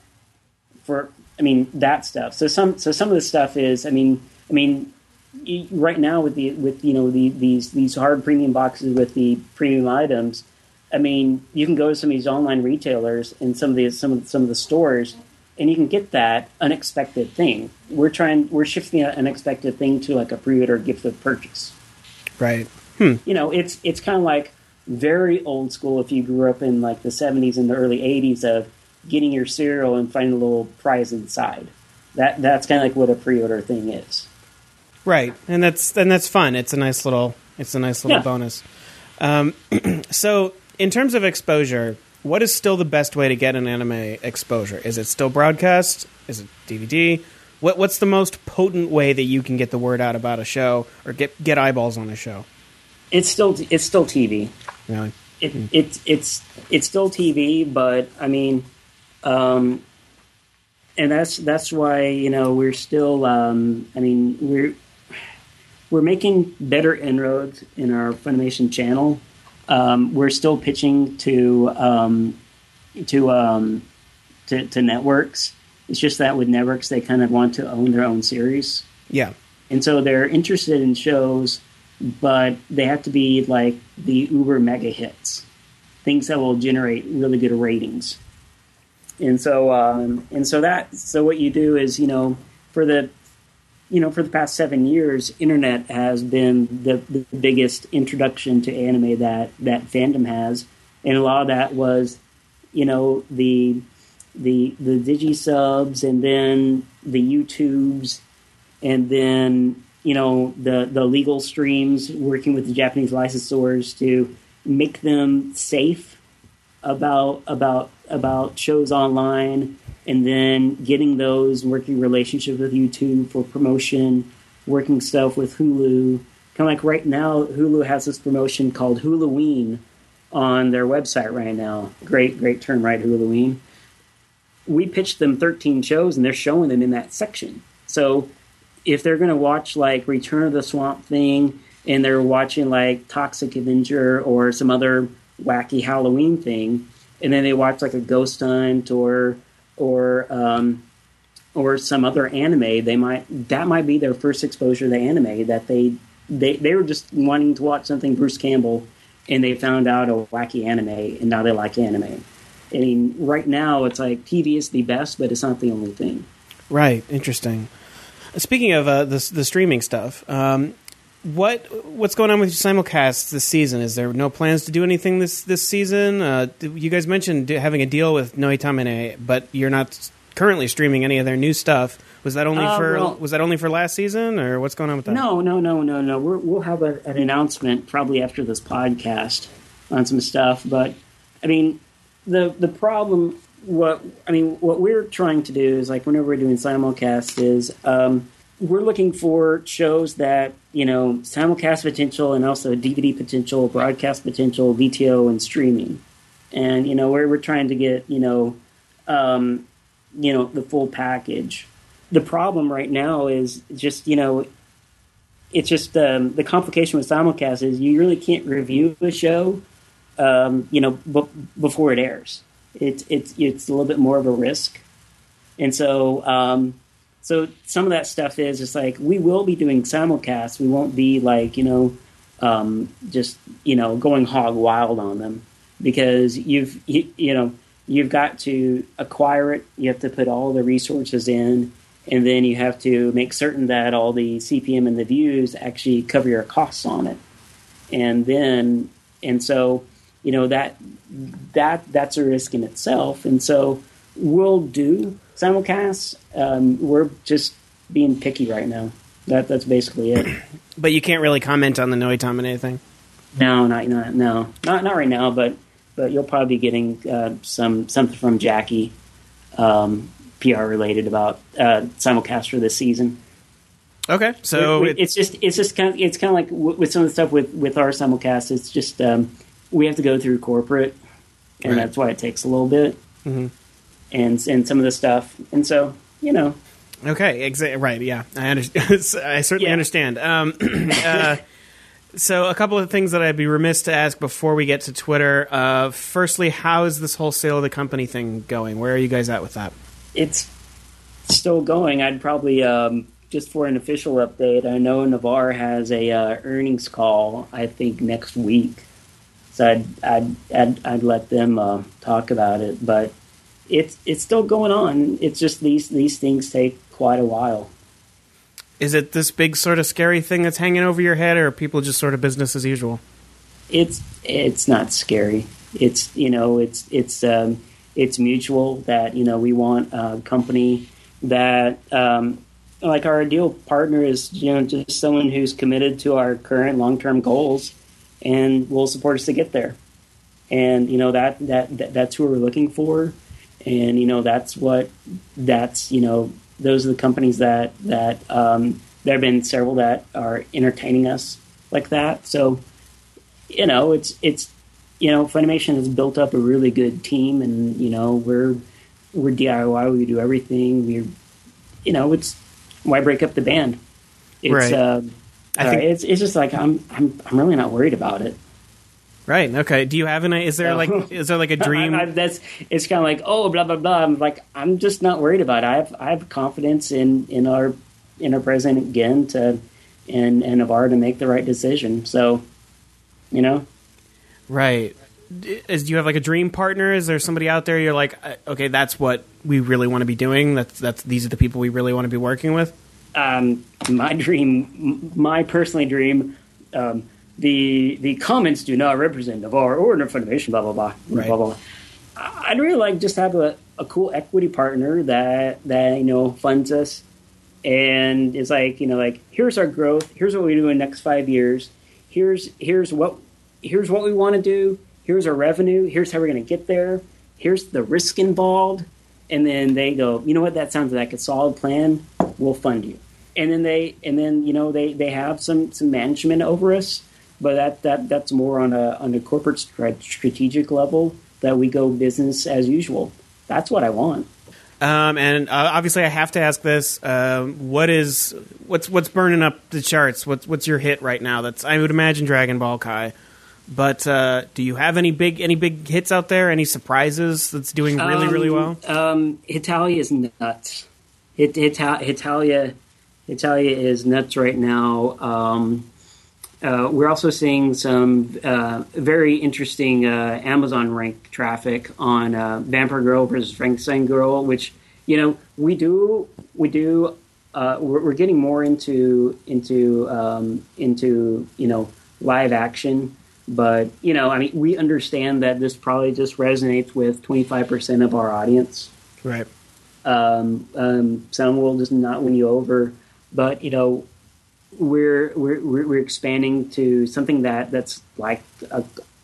For I mean that stuff. So some so some of the stuff is I mean I mean right now with the with you know the, these these hard premium boxes with the premium items. I mean you can go to some of these online retailers and some of the some of some of the stores. And you can get that unexpected thing. We're trying, we're shifting an unexpected thing to like a pre-order gift with purchase. Right. Hmm. You know, it's it's kind of like very old school if you grew up in like the seventies and the early eighties of getting your cereal and finding a little prize inside. That that's kind of like what a pre-order thing is. Right, and that's and that's fun. It's a nice little it's a nice little yeah. bonus. Um, so, in terms of exposure. What is still the best way to get an anime exposure? Is it still broadcast? Is it D V D? What What's the most potent way that you can get the word out about a show or get get eyeballs on a show? It's still it's still T V. Really? It, mm. It's it's it's still T V, but I mean, um, and that's that's why you know we're still. Um, I mean we're we're making better inroads in our Funimation channel. Um, we're still pitching to um, to, um, to to networks. It's just that with networks, they kind of want to own their own series. Yeah, and so they're interested in shows, but they have to be like the uber mega hits, things that will generate really good ratings. And so um, and so that so what you do is you know for the you know, for the past seven years, internet has been the, the biggest introduction to anime that, that fandom has. And a lot of that was, you know, the the the digi-subs and then the YouTubes and then, you know, the, the legal streams working with the Japanese licensors to make them safe about about about shows online. And then getting those, working relationship with YouTube for promotion, working stuff with Hulu. Kind of like right now, Hulu has this promotion called Huluween on their website right now. Great, great term, right, Huluween. We pitched them thirteen shows, and they're showing them in that section. So if they're going to watch, like, Return of the Swamp Thing and they're watching like Toxic Avenger or some other wacky Halloween thing, and then they watch like a Ghost Hunt or or um, or some other anime, they might that might be their first exposure to anime. That they they they were just wanting to watch something Bruce Campbell, and they found out a wacky anime, and now they like anime. I mean, right now it's like T V is the best, but it's not the only thing. Right. Interesting. Speaking of uh, the the streaming stuff, um, what what's going on with your simulcasts this season? Is there no plans to do anything this this season? Uh, you guys mentioned having a deal with Noitamine, but you're not currently streaming any of their new stuff. Was that only uh, for well, was that only for last season, or what's going on with that? No, no, no, no, no. We're, we'll have a, an announcement probably after this podcast on some stuff. But I mean, the the problem, what I mean, what we're trying to do is like whenever we're doing simulcast is um, we're looking for shows that you know simulcast potential and also D V D potential, broadcast potential, V T O, and streaming. And you know we're we're trying to get you know um, you know the full package. The problem right now is just, you know, it's just um, the complication with simulcast is you really can't review a show, um, you know, b- before it airs. It's it's it's a little bit more of a risk, and so um, so some of that stuff is it's like we will be doing simulcasts. We won't be like you know um, just you know going hog wild on them because you've you, you know you've got to acquire it. You have to put all the resources in. And then you have to make certain that all the C P M and the views actually cover your costs on it. And then, and so, you know, that that that's a risk in itself. And so we'll do simulcasts. Um, we're just being picky right now. That That's basically it. But you can't really comment on the Noitamine thing? No, not, not, no. Not not right now, but but you'll probably be getting uh, some something from Jackie. Um P R related about uh, simulcast for this season. Okay, so it, it's just it's just kind of it's kind of like w- with some of the stuff with, with our simulcast. It's just um, we have to go through corporate, and right. That's why it takes a little bit, mm-hmm. and and some of the stuff, and so you know. Okay, exa- right, yeah, I understand. I certainly yeah. understand. Um, uh, so a couple of things that I'd be remiss to ask before we get to Twitter. Uh, firstly, how is this whole sale of the company thing going? Where are you guys at with that? It's still going. I'd probably, um, just for an official update, I know Navarre has a uh, earnings call, I think, next week. So I'd I'd, I'd, I'd let them uh, talk about it. But it's it's still going on. It's just these, these things take quite a while. Is it this big sort of scary thing that's hanging over your head, or are people just sort of business as usual? It's it's not scary. It's, you know, it's it's... Um, It's mutual that, you know, we want a company that, um, like our ideal partner is, you know, just someone who's committed to our current long-term goals and will support us to get there. And, you know, that, that, that that's who we're looking for. And, you know, that's what, that's, you know, those are the companies that, that um, there have been several that are entertaining us like that. So, you know, it's, it's, you know, Funimation has built up a really good team, and you know we're we're D I Y. We do everything. We, you know, it's why break up the band? It's right. uh, I think uh, it's it's just like I'm I'm I'm really not worried about it. Right. Okay. Do you have an? Is there like is there like a dream? I, I, that's it's kind of like oh blah blah blah. I'm like I'm just not worried about it. I have I have confidence in, in our in our president again to and and Navarre to make the right decision. So, you know. Right. Is, do you have like a dream partner? Is there somebody out there you're like, okay, that's what we really want to be doing? That's that's these are the people we really want to be working with? Um, my dream, my personally dream, um, the the comments do not represent Navarre or Funimation, blah, blah, blah, right. blah, blah. I'd really like just have a, a cool equity partner that, that, you know, funds us and is like, you know, like, here's our growth. Here's what we do in the next five years. Here's here's what Here's what we want to do. Here's our revenue. Here's how we're going to get there. Here's the risk involved. And then they go, you know what? That sounds like a solid plan. We'll fund you. And then they, and then you know, they, they have some, some management over us, but that, that that's more on a on a corporate strategic level that we go business as usual. That's what I want. Um, and uh, obviously, I have to ask this: um, what is what's what's burning up the charts? What's what's your hit right now? That's I would imagine Dragon Ball Kai. But uh, do you have any big any big hits out there? Any surprises that's doing really um, really well? Um, Hitalia is nuts. Hit, Hita, Hitalia, Hitalia is nuts right now. Um, uh, we're also seeing some uh, very interesting uh, Amazon rank traffic on uh, Vampire Girl versus Frankenstein Girl, which you know we do we do uh, we're, we're getting more into into um, into you know live action, but you know I mean we understand that this probably just resonates with twenty-five percent of our audience, right? Um, um, some will just not win you over, but you know. We're, we're we're expanding to something that, that's like a,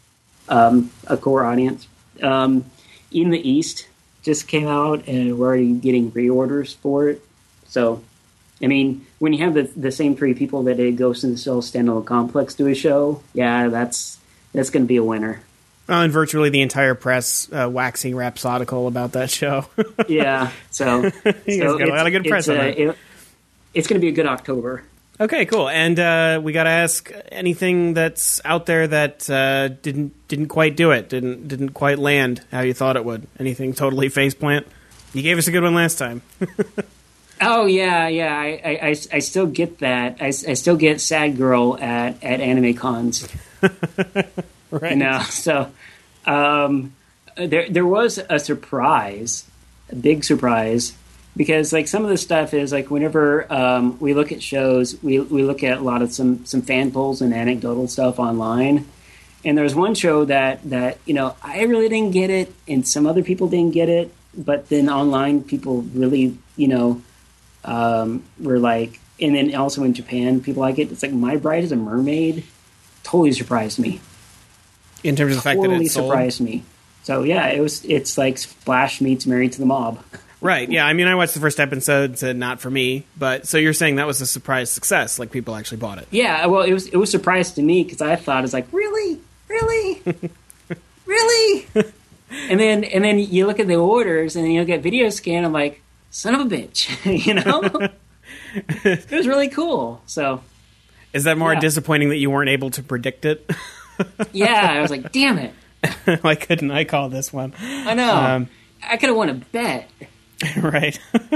um, a core audience. Um, In the East just came out, and we're already getting reorders for it. So, I mean, when you have the the same three people that did Ghost in the Shell Standalone Complex do a show, yeah, that's that's going to be a winner. Oh, and virtually the entire press uh, waxing rhapsodical about that show. Yeah, so, you so guys got a lot of good press on uh, that. It, it's going to be a good October. Okay, cool. And uh, we got to ask anything that's out there that uh, didn't didn't quite do it, didn't didn't quite land how you thought it would. Anything totally faceplant? You gave us a good one last time. Oh yeah, yeah. I, I, I, I still get that. I, I still get sad girl at, at anime cons. Right. You know, so um, there there was a surprise, a big surprise. Because like some of the stuff is like whenever um, we look at shows, we we look at a lot of some some fan polls and anecdotal stuff online. And there was one show that that you know I really didn't get it, and some other people didn't get it. But then online, people really you know um, were like, and then also in Japan, people like it. It's like My Bride is a Mermaid. Totally surprised me. In terms of the fact that Totally it's sold? surprised me. So yeah, it was. It's like Splash meets Married to the Mob. Right, yeah. I mean, I watched the first episode and said not for me, but so you're saying that was a surprise success, like people actually bought it. Yeah, well, it was it was a surprise to me because I thought it's like really, really, really, and then and then you look at the orders and then you look at Video Scan. I'm like, son of a bitch, you know. It was really cool. So, is that more yeah. disappointing that you weren't able to predict it? Yeah, I was like, damn it. Why couldn't I call this one? I know. Um, I could have won a bet. Right.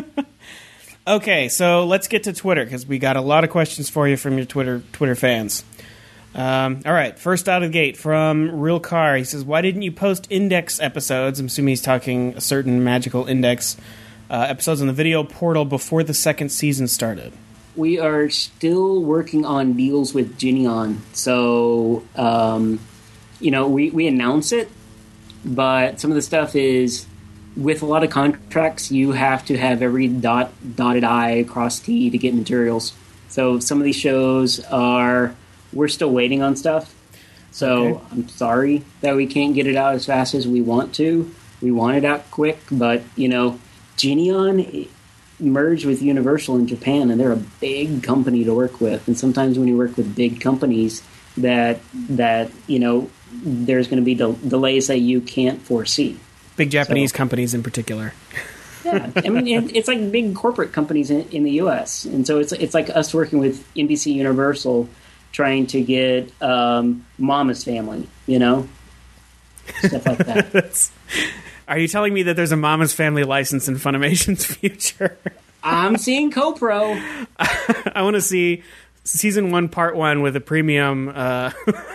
Okay, so let's get to Twitter because we got a lot of questions for you from your Twitter Twitter fans. Um, all right, first out of the gate from Real Car. He says, "Why didn't you post index episodes?" I'm assuming he's talking a certain magical index uh, episodes on the video portal before the second season started. We are still working on deals with Genion, so um, you know we we announce it, but some of the stuff is. With a lot of contracts, you have to have every dot dotted I cross T to get materials. So some of these shows are we're still waiting on stuff. So okay. I'm sorry that we can't get it out as fast as we want to. We want it out quick, but you know, Genion merged with Universal in Japan, and they're a big company to work with. And sometimes when you work with big companies, that that you know, there's going to be del- delays that you can't foresee. Big Japanese so, companies in particular. Yeah, I mean, it, it's like big corporate companies in, in the U S, and so it's it's like us working with N B C Universal, trying to get um, Mama's Family, you know, stuff like that. Are you telling me that there's a Mama's Family license in Funimation's future? I'm seeing CoPro. I want to see season one, part one, with a premium uh,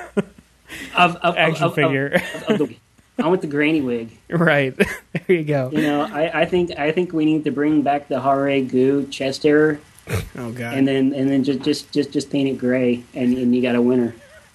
of, of action of, figure. Of, of the, I want the granny wig. Right. There you go. You know, I, I think I think we need to bring back the Hare Goo chest hair. Oh god. And then and then just just just, just paint it gray, and, and you got a winner.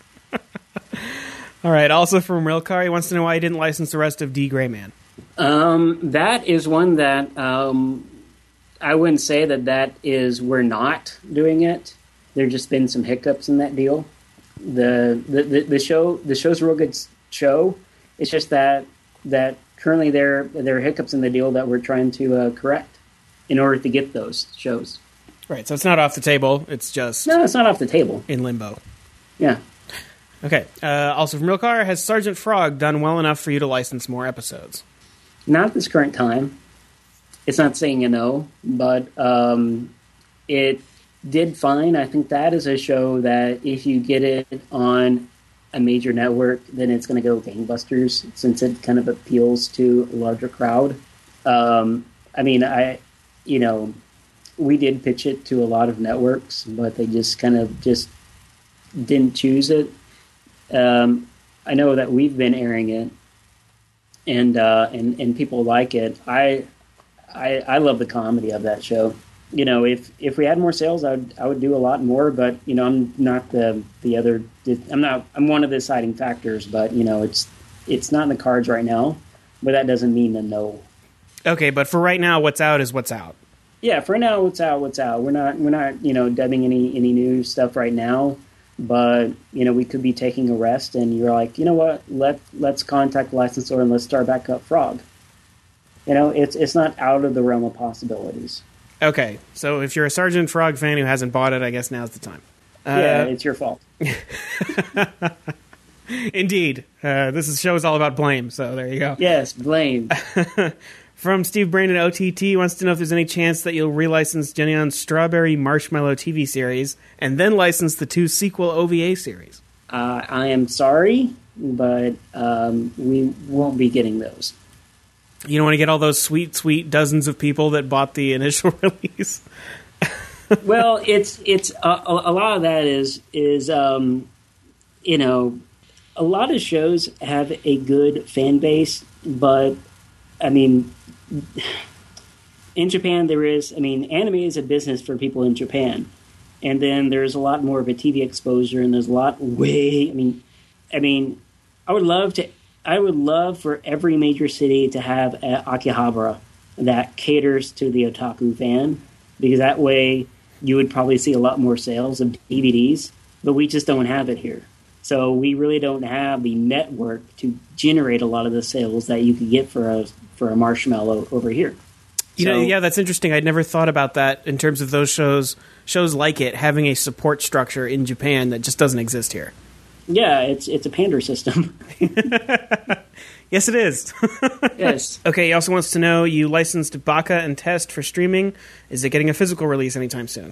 All right. Also from Real Car, he wants to know why he didn't license the rest of D Gray Man. Um, that is one that um, I wouldn't say that that is we're not doing it. There's just been some hiccups in that deal. The the, the, the show the show's a real good show. It's just that that currently there there are hiccups in the deal that we're trying to uh, correct in order to get those shows. Right, so it's not off the table. It's just no, it's not off the table. In limbo. Yeah. Okay. Uh, also from Real Car, has Sergeant Frog done well enough for you to license more episodes? Not at this current time. it's not saying a no, but um, it did fine. I think that is a show that if you get it on a major network, then it's going to go gangbusters since it kind of appeals to a larger crowd. Um, I mean, I, you know, we did pitch it to a lot of networks, but they just kind of just didn't choose it. Um, I know that we've been airing it, and uh, and and people like it. I, I I love the comedy of that show. You know, if if we had more sales, I would I would do a lot more. But you know, I'm not the the other. I'm not. I'm one of the deciding factors. But you know, it's it's not in the cards right now. But that doesn't mean a no. Okay, but for right now, what's out is what's out. Yeah, for now, what's out, what's out. We're not we're not you know dubbing any any new stuff right now. But you know, we could be taking a rest, and you're like, you know what? Let let's contact the licensor and let's start back up Frog. You know, it's it's not out of the realm of possibilities. Okay, so if you're a Sergeant Frog fan who hasn't bought it, I guess now's the time. Uh, yeah, it's your fault. Indeed. Uh, this is, show is all about blame, so there you go. Yes, blame. From Steve Brandon, O T T, wants to know if there's any chance that you'll relicense Geneon's Strawberry Marshmallow T V series and then license the two sequel O V A series. Uh, I am sorry, but um, we won't be getting those. You don't want to get all those sweet, sweet dozens of people that bought the initial release? Well, it's it's uh, a, a lot of that is is um, you know, a lot of shows have a good fan base, but I mean, in Japan there is. I mean, anime is a business for people in Japan, and then there's a lot more of a T V exposure, and there's a lot way. I mean, I mean, I would love to. I would love for every major city to have an Akihabara that caters to the otaku fan, because that way you would probably see a lot more sales of D V Ds, but we just don't have it here. So we really don't have the network to generate a lot of the sales that you could get for a for a Marshmallow over here. You so, know, yeah, that's interesting. I'd never thought about that in terms of those shows, shows like it, having a support structure in Japan that just doesn't exist here. Yeah, it's it's a pander system. Yes, it is. Yes. Okay, he also wants to know, you licensed Baka and Test for streaming. Is it getting a physical release anytime soon?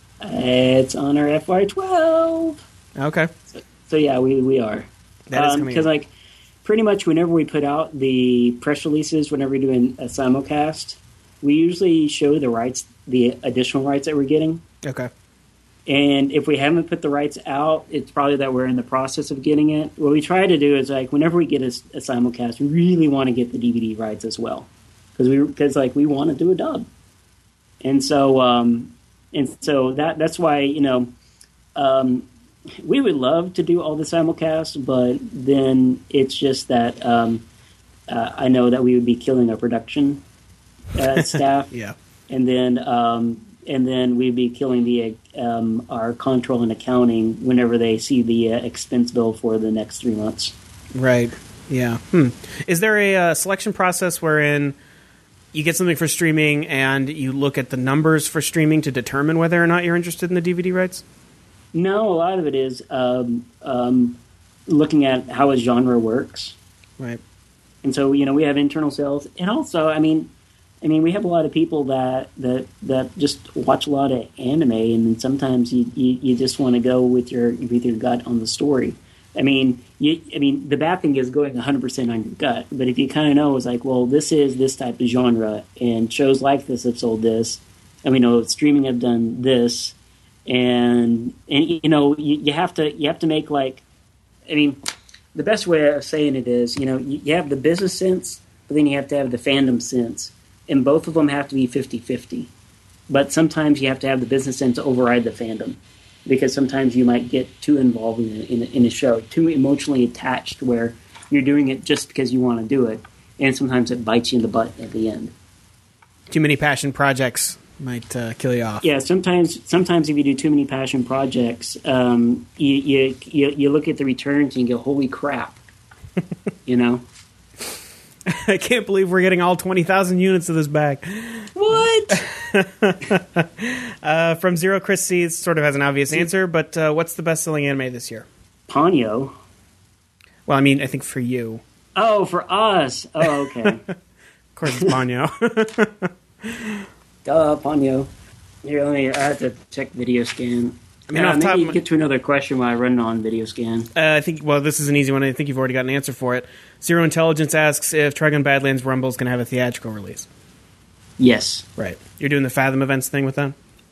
It's on our F Y twelve. Okay. So, so yeah, we, we are. That is um, coming Because, out. like, pretty much whenever we put out the press releases, whenever we're doing a simulcast, we usually show the rights, the additional rights that we're getting. Okay. And if we haven't put the rights out, it's probably that we're in the process of getting it. What we try to do is, like, whenever we get a, a simulcast, we really want to get the D V D rights as well, because we because like we want to do a dub, and so um, and so that that's why you know um, we would love to do all the simulcasts, but then it's just that um, uh, I know that we would be killing our production uh, staff, Yeah. and then. Um, And then we'd be killing the um, our control and accounting whenever they see the uh, expense bill for the next three months. Right. Yeah. Hmm. Is there a uh, selection process wherein you get something for streaming and you look at the numbers for streaming to determine whether or not you're interested in the D V D rights? No, a lot of it is um, um, looking at how a genre works. Right. And so, you know, we have internal sales. And also, I mean, I mean, we have a lot of people that, that, that just watch a lot of anime, and then sometimes you, you, you just want to go with your with your gut on the story. I mean, you, I mean, the bad thing is going one hundred percent on your gut. But if you kind of know, it's like, well, this is this type of genre, and shows like this have sold this. I mean, you know, streaming have done this, and and you know, you, you have to you have to make like, I mean, the best way of saying it is, you know, you, you have the business sense, but then you have to have the fandom sense. And both of them have to be fifty-fifty. But sometimes you have to have the business sense to override the fandom. Because sometimes you might get too involved in a, in a, in a show, too emotionally attached, where you're doing it just because you want to do it. And sometimes it bites you in the butt at the end. Too many passion projects might uh, kill you off. Yeah, sometimes sometimes if you do too many passion projects, um, you, you, you, you look at the returns and you go, holy crap. You know? I can't believe we're getting all twenty thousand units of this bag. What? uh, from Zero Chris C, it sort of has an obvious answer, but uh, what's the best-selling anime this year? Ponyo. Well, I mean, I think for you. Oh, for us. Oh, okay. Of course, it's Ponyo. Duh, Ponyo. Here, let me. I have to check video scan. I mean, uh, off top maybe of my- get to another question while I run on video scan. Uh, I think, well, this is an easy one. I think you've already got an answer for it. Zero Intelligence asks if Trigun Badlands Rumble is going to have a theatrical release. Yes. Right. You're doing the Fathom events thing with them?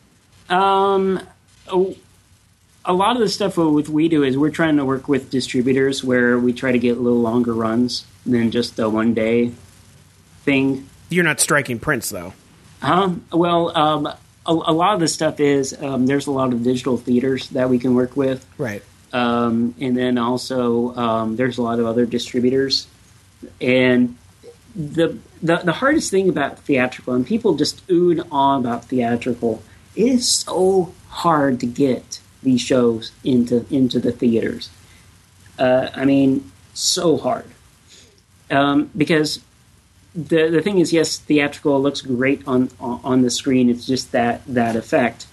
Um, oh, a lot of the stuff with we do is we're trying to work with distributors where we try to get a little longer runs than just a one day thing. You're not striking prints, though. Huh? Well, um, a, a lot of the stuff is um, there's a lot of digital theaters that we can work with. Right. Um, and then also um, there's a lot of other distributors. And the, the the hardest thing about theatrical, and people just ooh and ah about theatrical, it is so hard to get these shows into into the theaters. Uh, I mean, so hard. Um, because the the thing is, yes, theatrical looks great on on the screen. It's just that that effect.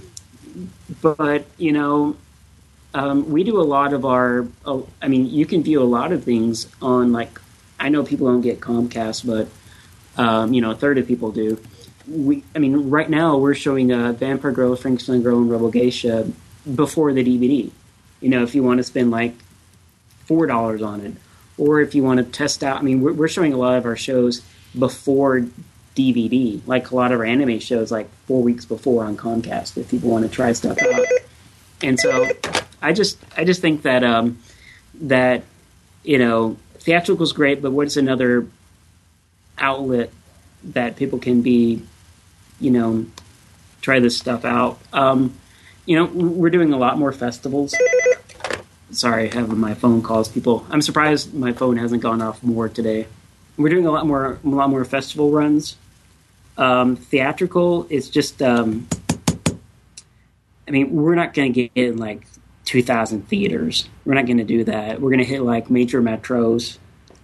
But you know, um, we do a lot of our. Uh, I mean, you can view a lot of things on like. I know people don't get Comcast, but um, you know, a third of people do. We, I mean, right now we're showing uh, Vampire Girl, Frankenstein Girl, and Rebel Geisha before the D V D. You know, if you want to spend like four dollars on it. Or if you want to test out, I mean, we're, we're showing a lot of our shows before D V D, like a lot of our anime shows, like four weeks before on Comcast, if people want to try stuff out. And so, I just, I just think that um, that you know, theatrical is great, but what's another outlet that people can be, you know, try this stuff out? Um, you know, we're doing a lot more festivals. Sorry, I have my phone calls. People, I'm surprised my phone hasn't gone off more today. We're doing a lot more, a lot more festival runs. Um, theatrical, it's just, um, I mean, we're not going to get in like two thousand theaters. We're not going to do that. We're going to hit like major metros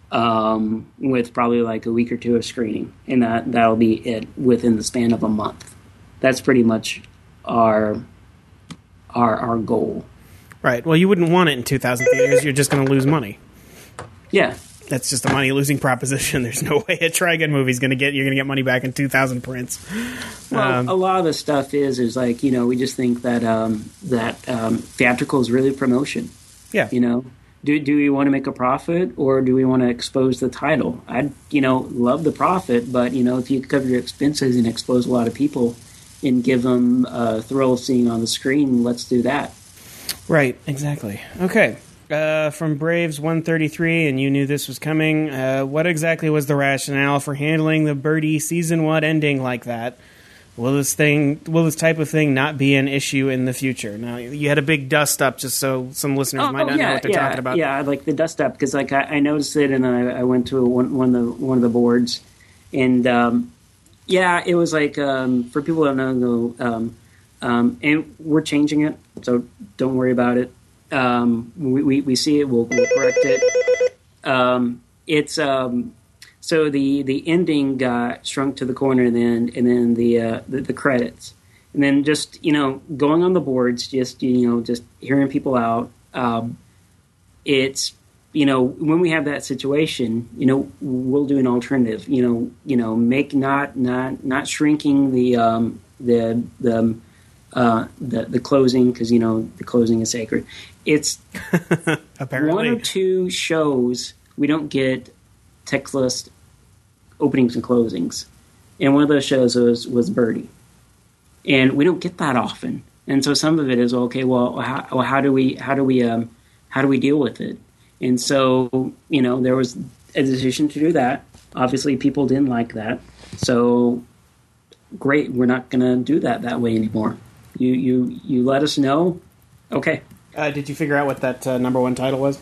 um, with probably like a week or two of screening, and that that'll be it within the span of a month. That's pretty much our our our goal. Right. Well, you wouldn't want it in two thousand theaters. You're just going to lose money. Yeah. That's just a money-losing proposition. There's no way a Trigun movie's going to get, you're going to get money back in two thousand prints. Well, Um, a lot of the stuff is, is like, you know, we just think that, um, that um, theatrical is really promotion. yeah. You know, do, do we want to make a profit or do we want to expose the title? I'd, you know, love the profit, but, you know, if you cover your expenses and expose a lot of people and give them a thrill of seeing on the screen, let's do that. Right, exactly. Okay. Uh, from Braves one thirty-three, and you knew this was coming. Uh, what exactly was the rationale for handling the Birdie season one ending like that? Will this thing, will this type of thing not be an issue in the future? Now, you had a big dust up, just so some listeners Oh, might not yeah, know what they're yeah, talking about. Yeah, I like the dust up because like I, I noticed it, and I, I went to one, one of the one of the boards, and um, yeah, it was like um, for people that don't know, um, um, and we're changing it, so don't worry about it. Um, we, we we see it, we'll, we'll correct it. Um, it's um, so the the ending got shrunk to the corner, and then and then the, uh, the the credits. And then just, you know, going on the boards, just, you know, just hearing people out. Um, it's, you know, when we have that situation, you know, we'll do an alternative, you know, you know, make not, not, not shrinking the, um, the, the, uh, the, the closing, cause you know, the closing is sacred. It's Apparently. one or two shows we don't get text list openings and closings. And one of those shows was, was Birdie. And we don't get that often, and so some of it is okay. Well, how, well, how do we how do we um, how do we deal with it? And so, you know, there was a decision to do that. Obviously, people didn't like that, so great. We're not going to do that that way anymore. You you you let us know. Okay. Uh, did you figure out what that uh, number one title was?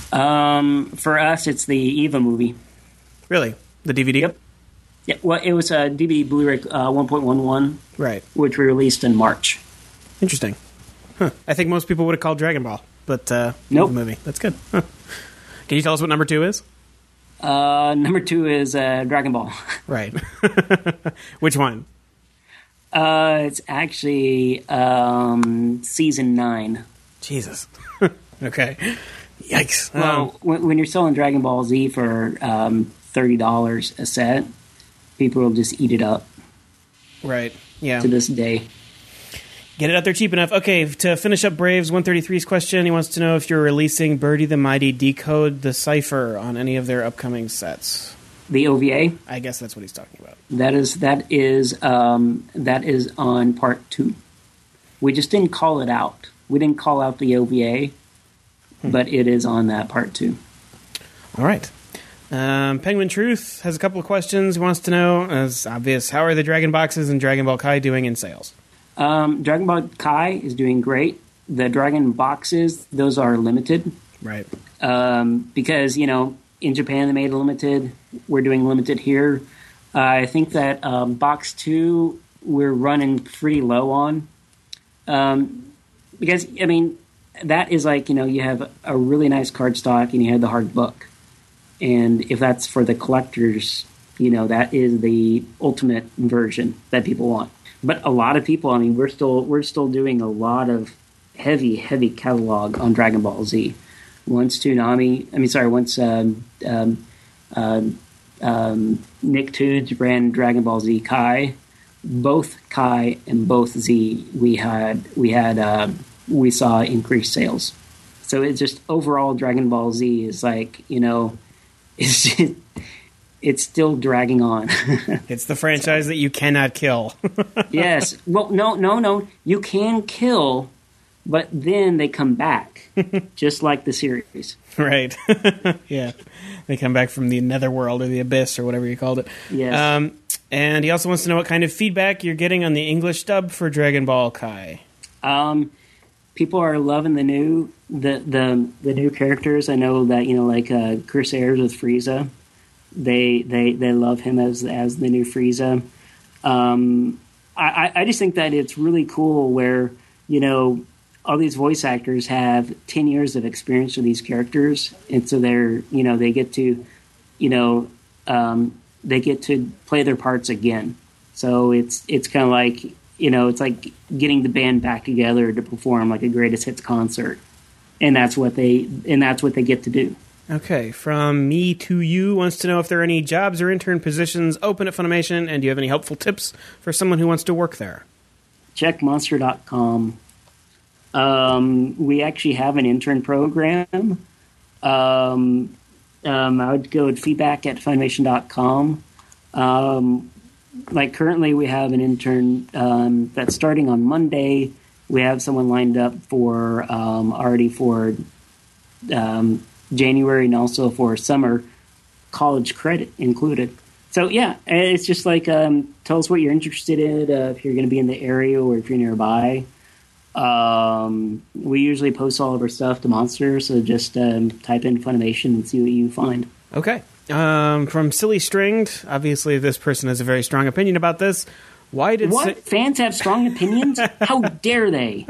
Um, for us, it's the Eva movie. Really, the D V D? Yep. Yeah, well, it was a D V D Blu-ray uh, one point one one, Right. which we released in March. Interesting. Huh. I think most people would have called Dragon Ball, but uh, Nope. the movie. That's good. Huh. Can you tell us what number two is? Uh, number two is uh, Dragon Ball. Right. Which one? Uh, it's actually um, season nine. Jesus. Okay. Yikes. Well, Um, when, when you're selling Dragon Ball Z for um, thirty dollars a set, people will just eat it up. Right. Yeah. To this day. Get it out there cheap enough. Okay, to finish up Braves one thirty-three's question, he wants to know if you're releasing Birdie the Mighty Decode the Cipher on any of their upcoming sets. The O V A? I guess that's what he's talking about. That is that is um, that is on part two. We just didn't call it out. We didn't call out the O V A, hmm. but it is on that part two. All right. Um, Penguin Truth has a couple of questions. He wants to know, as obvious, how are the Dragon Boxes and Dragon Ball Kai doing in sales? Um, Dragon Ball Kai is doing great. The Dragon Boxes, those are limited. Right. Um, because, you know, in Japan they made a limited. We're doing limited here. Uh, I think that um, Box two we're running pretty low on. Um, because, I mean, that is like, you know, you have a really nice card stock and you have the hard book. And if that's for the collectors, you know, that is the ultimate version that people want. But a lot of people, I mean, we're still we're still doing a lot of heavy, heavy catalog on Dragon Ball Z. Once Toonami, I mean, sorry, once um, um, um, um, Nicktoons ran Dragon Ball Z Kai, both Kai and both Z, we had we had uh, we saw increased sales. So it's just overall Dragon Ball Z is like, you know, it's just, it's still dragging on. It's the franchise so. that you cannot kill. Yes. Well, no, no, no. You can kill, but then they come back, just like the series. Right. Yeah. They come back from the netherworld or the abyss or whatever you called it. Yes. Um, and he also wants to know what kind of feedback you're getting on the English dub for Dragon Ball Kai. Um, people are loving the new the the the new characters. I know that, you know, like uh, Chris Ayres with Frieza. They they they love him as as the new Frieza. Um, I, I just think that it's really cool where, you know, all these voice actors have ten years of experience with these characters, and so they're, you know, they get to, you know, um, they get to play their parts again. So it's it's kind of like, you know, it's like getting the band back together to perform like a greatest hits concert, and that's what they and that's what they get to do. Okay, from me to you wants to know if there are any jobs or intern positions open at Funimation, and do you have any helpful tips for someone who wants to work there? Check monster dot com. Um, we actually have an intern program. Um, um, I would go to feedback at Funimation dot com. Um, like currently we have an intern um, that's starting on Monday. We have someone lined up for um, already for um, January and also for summer, college credit included. So yeah, it's just like um, tell us what you're interested in, uh, if you're going to be in the area or if you're nearby. Um, we usually post all of our stuff to Monster, so just um, type in Funimation and see what you find. Okay. Um, from Silly Stringed, obviously this person has a very strong opinion about this. Why did what? Sa- Fans have strong opinions? How dare they?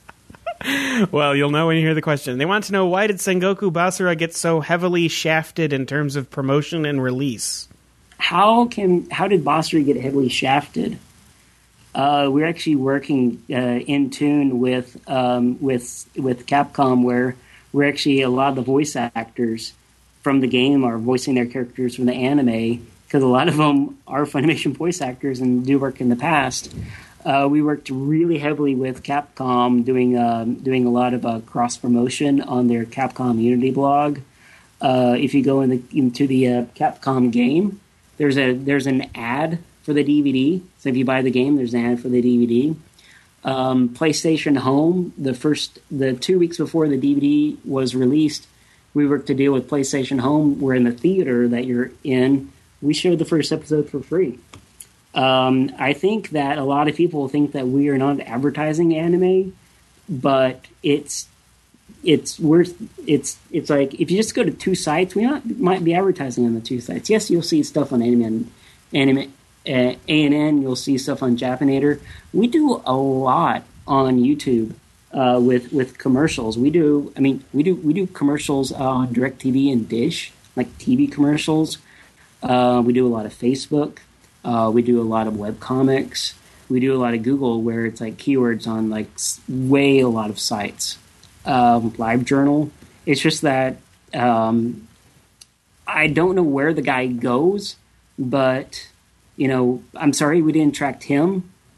Well, you'll know when you hear the question. They want to know, why did Sengoku Basara get so heavily shafted in terms of promotion and release? How can how did Basara get heavily shafted? Uh, we're actually working uh, in tune with um, with with Capcom, where we're actually a lot of the voice actors from the game are voicing their characters from the anime, because a lot of them are Funimation voice actors and do work in the past. Uh, we worked really heavily with Capcom, doing um, doing a lot of uh, cross promotion on their Capcom Unity blog. Uh, if you go in the, into the uh, Capcom game, there's a there's an ad for the D V D. So if you buy the game, there's an ad for the D V D. Um, PlayStation Home, the first the two weeks before the D V D was released, we worked to deal with PlayStation Home, where in the theater that you're in, we showed the first episode for free. Um, I think that a lot of people think that we are not advertising anime, but it's it's worth it's it's like if you just go to two sites, we not, might be advertising on the two sites. Yes, you'll see stuff on anime and anime uh, A N N. You'll see stuff on Japanator. We do a lot on YouTube uh, with with commercials. We do. I mean, we do we do commercials on DirecTV and Dish, like T V commercials. Uh, we do a lot of Facebook. Uh, we do a lot of webcomics. We do a lot of Google, where it's like keywords on like way a lot of sites. Um, LiveJournal. It's just that um, I don't know where the guy goes, but you know, I'm sorry we didn't track him,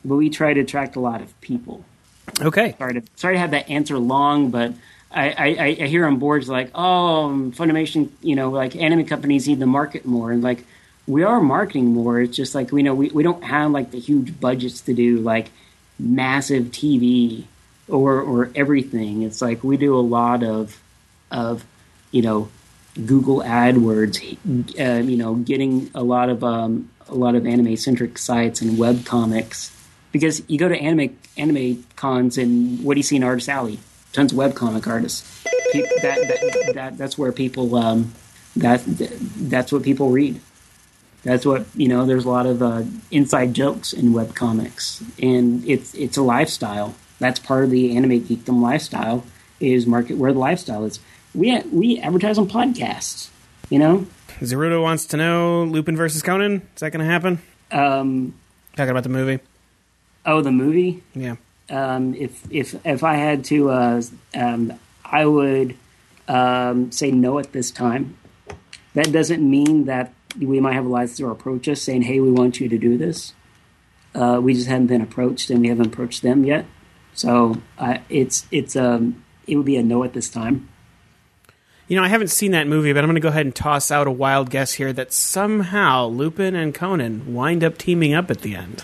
but we try to attract a lot of people. Okay. Sorry to sorry to have that answer long, but I, I, I hear on boards like, oh, Funimation, you know, like anime companies need to market more, and like we are marketing more. It's just like we know we, we don't have like the huge budgets to do like massive T V or or everything. It's like we do a lot of of you know Google AdWords, uh, you know, getting a lot of um, a lot of anime centric sites and web comics. Because you go to anime anime cons and what do you see in Artist Alley? Tons of webcomic artists. People, that, that, that that's where people um, that that's what people read. That's what you know. There's a lot of uh, inside jokes in webcomics, and it's it's a lifestyle. That's part of the anime geekdom lifestyle. Is market where the lifestyle is. We we advertise on podcasts. You know. Zeruto wants to know Lupin versus Conan. Is that going to happen? Um, Talking about the movie. Oh, the movie? Yeah. Um, if if if I had to, uh, um, I would um, say no at this time. That doesn't mean that we might have a licensor approach us saying, "Hey, we want you to do this." Uh, we just haven't been approached, and we haven't approached them yet. So uh, it's it's um, it would be a no at this time. You know, I haven't seen that movie, but I'm going to go ahead and toss out a wild guess here that somehow Lupin and Conan wind up teaming up at the end.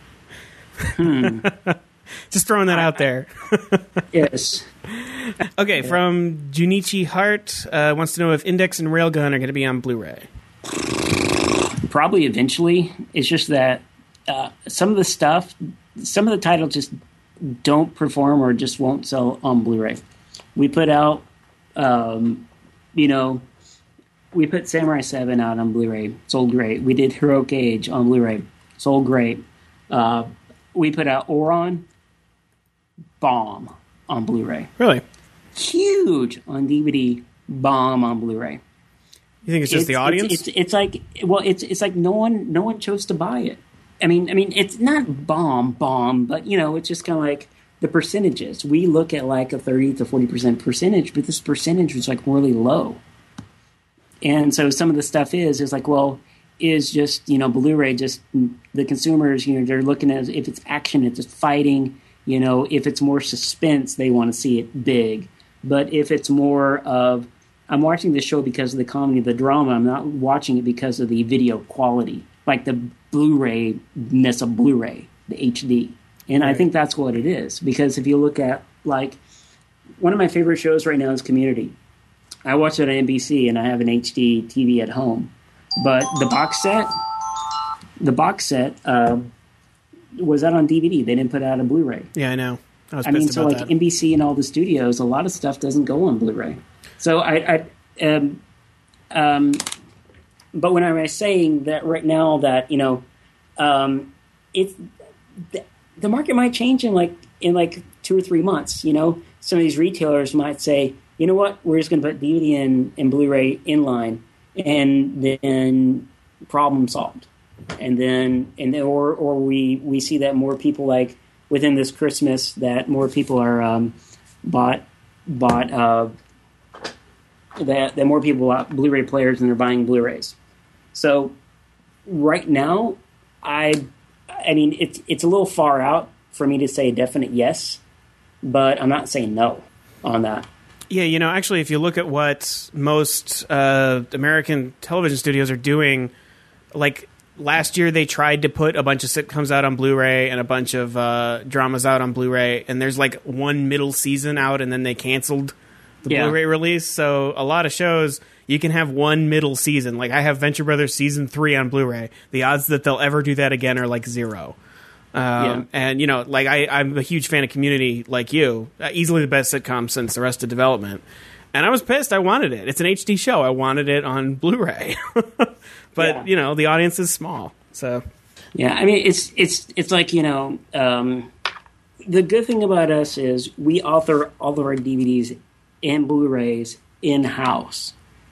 hmm. Just throwing that out there. Yes. Okay, yeah. From Junichi Hart, uh, wants to know if Index and Railgun are going to be on Blu-ray. Probably eventually. It's just that uh, some of the stuff, some of the titles just don't perform or just won't sell on Blu-ray. We put out, um, you know, we put Samurai seven out on Blu-ray, sold great. We did Heroic Age on Blu-ray, sold great. Uh, we put out Oron, bomb on Blu-ray. Really? Huge on D V D, bomb on Blu-ray. You think it's just it's, the audience? It's, it's, it's like well, it's it's like no one no one chose to buy it. I mean, I mean, it's not bomb bomb, but you know, it's just kind of like the percentages. We look at like a thirty to forty percent percentage, but this percentage was like really low. And so some of the stuff is is like, well, is just you know Blu-ray just the consumers you know they're looking at if it's action, if it's fighting, you know, if it's more suspense, they want to see it big. But if it's more of I'm watching this show because of the comedy, the drama. I'm not watching it because of the video quality, like the Blu-ray-ness of Blu-ray, the H D. And right. I think that's what it is. Because if you look at, like, one of my favorite shows right now is Community. I watch it on N B C, and I have an H D T V at home. But the box set, the box set uh, was out on D V D. They didn't put out a Blu-ray. Yeah, I know. I was I pissed mean, so about like that. N B C and all the studios, a lot of stuff doesn't go on Blu-ray. So I, I um, um, but when I was saying that right now that you know, um, it's the, the market might change in like in like two or three months. You know, some of these retailers might say, you know what, we're just going to put D V D and, and Blu-ray in line, and then problem solved. And then and then, or or we we see that more people like within this Christmas that more people are um, bought bought. Uh, That, that more people bought Blu-ray players and they're buying Blu-rays. So right now, I I mean, it's it's a little far out for me to say a definite yes, but I'm not saying no on that. Yeah, you know, actually, if you look at what most uh, American television studios are doing, like last year they tried to put a bunch of sitcoms out on Blu-ray and a bunch of uh, dramas out on Blu-ray, and there's like one middle season out, and then they canceled the yeah. Blu-ray release. So a lot of shows you can have one middle season. Like I have Venture Brothers season three on Blu-ray. The odds that they'll ever do that again are like zero. Um, yeah. And you know, like I, I'm a huge fan of Community, like you. Uh, easily the best sitcom since Arrested Development. And I was pissed. I wanted it. It's an H D show. I wanted it on Blu-ray. But yeah. you know, the audience is small. So yeah, I mean, it's it's it's like you know, um, the good thing about us is we author all of our D V Ds and Blu-rays in-house,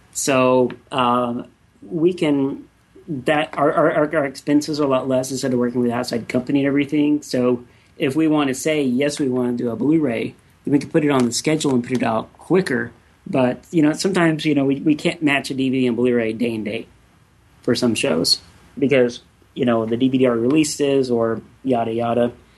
so um, we can that our, our our expenses are a lot less instead of working with an outside company and everything. So if we want to say yes, we want to do a Blu-ray, then we can put it on the schedule and put it out quicker. But you know, sometimes you know we, we can't match a D V D and Blu-ray day and date for some shows because you know the D V D R release is or yada yada.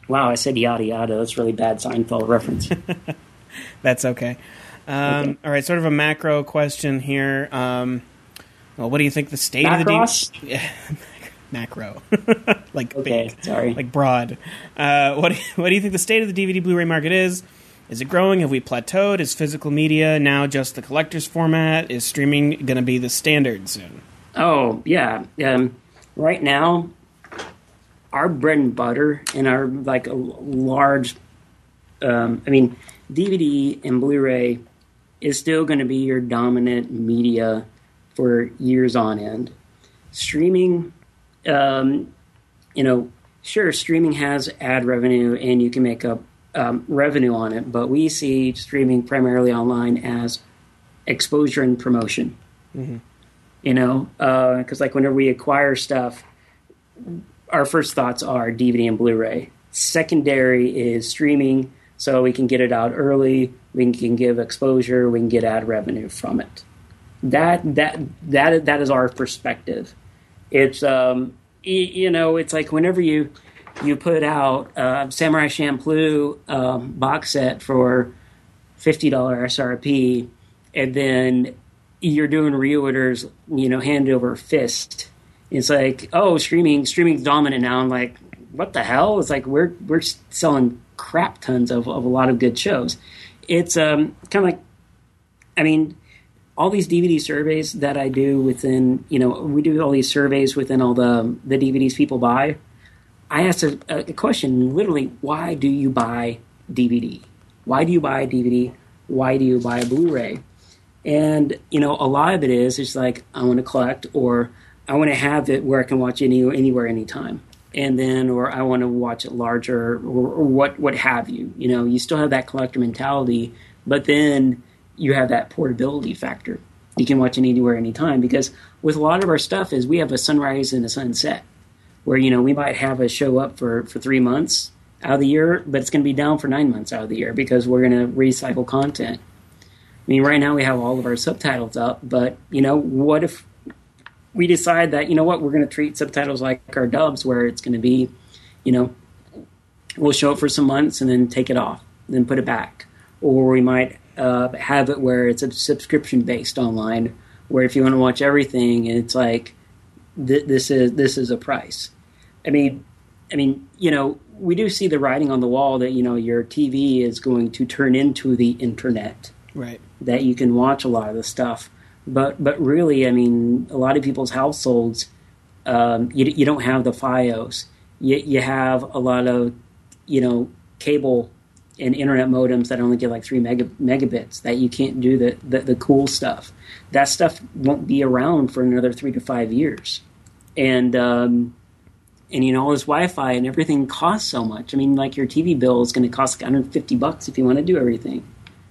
Wow, I said yada yada. That's a really bad Seinfeld reference. That's okay. Um, okay. All right, sort of a macro question here. Um, well, what do you think the state Macross? of the D V D? Yeah, macro, like okay, big, sorry, like broad. Uh, what What do you think the state of the D V D Blu-ray market is? Is it growing? Have we plateaued? Is physical media now just the collector's format? Is streaming going to be the standard soon? Oh yeah, um, right now, our bread and butter and our like a large, um, I mean, D V D and Blu-ray is still going to be your dominant media for years on end. Streaming, um, you know, sure, streaming has ad revenue and you can make up um, revenue on it, but we see streaming primarily online as exposure and promotion. Mm-hmm. You know, because uh, like whenever we acquire stuff, our first thoughts are D V D and Blu-ray. Secondary is streaming, so we can get it out early, we can give exposure, we can get ad revenue from it. That that that that is our perspective. It's um you know it's like whenever you you put out uh, Samurai Champloo um, box set for fifty dollars S R P, and then you're doing reorders, you know, hand over fist. It's like, oh, streaming streaming's dominant now. I'm like, what the hell? It's like we're we're selling crap tons of, of a lot of good shows. It's um kind of like, I mean, all these D V D surveys that I do within, you know, we do all these surveys within all the the D V Ds people buy. I asked a, a question, literally, why do you buy D V D? Why do you buy a D V D? Why do you buy a Blu-ray? And, you know, a lot of it is, it's like, I want to collect, or I want to have it where I can watch it any, anywhere, anytime. And then, or I want to watch it larger, or, or what, what have you. You know, you still have that collector mentality, but then you have that portability factor. You can watch it anywhere, anytime. Because with a lot of our stuff is we have a sunrise and a sunset, where, you know, we might have a show up for, for three months out of the year, but it's going to be down for nine months out of the year because we're going to recycle content. I mean, right now we have all of our subtitles up, but, you know, what if we decide that, you know what, we're going to treat subtitles like our dubs, where it's going to be, you know, we'll show it for some months and then take it off, then put it back. Or we might uh, have it where it's a subscription-based online, where if you want to watch everything, it's like, th- this is this is a price. I mean, I mean, you know, we do see the writing on the wall that, you know, your T V is going to turn into the internet. Right. That you can watch a lot of the stuff. But but really, I mean, a lot of people's households, um, you, you don't have the Fios. You, you have a lot of, you know, cable and internet modems that only get like three mega, megabits, that you can't do the, the, the cool stuff. That stuff won't be around for another three to five years. And, um, and you know, all this Wi-Fi and everything costs so much. I mean, like your T V bill is going to cost like one hundred fifty bucks if you want to do everything.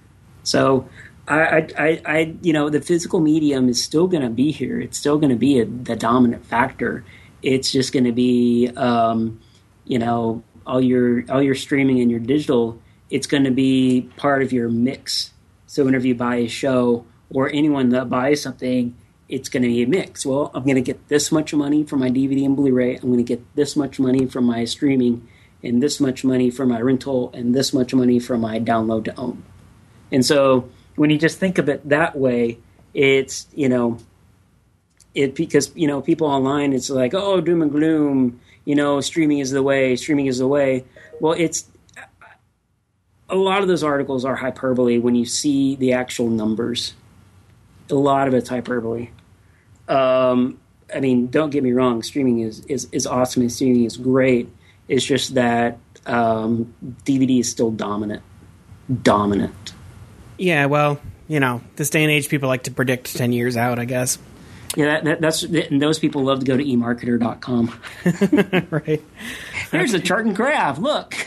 So, I, I, I, you know, the physical medium is still going to be here. It's still going to be a, the dominant factor. It's just going to be, um, you know, all your all your streaming and your digital. It's going to be part of your mix. So whenever you buy a show, or anyone that buys something, it's going to be a mix. Well, I'm going to get this much money for my D V D and Blu-ray. I'm going to get this much money from my streaming, and this much money for my rental, and this much money for my download to own. And so when you just think of it that way, it's, you know, it because, you know, people online, it's like, oh, doom and gloom, you know, streaming is the way, streaming is the way. Well, it's, a lot of those articles are hyperbole when you see the actual numbers. A lot of it's hyperbole. Um, I mean, don't get me wrong, streaming is, is, is awesome and streaming is great. It's just that um, D V D is still dominant. Dominant. Yeah, well, you know, this day and age, people like to predict ten years out, I guess. Yeah, that, that, that's and those people love to go to e marketer dot com. Right. There's a chart and graph. Look.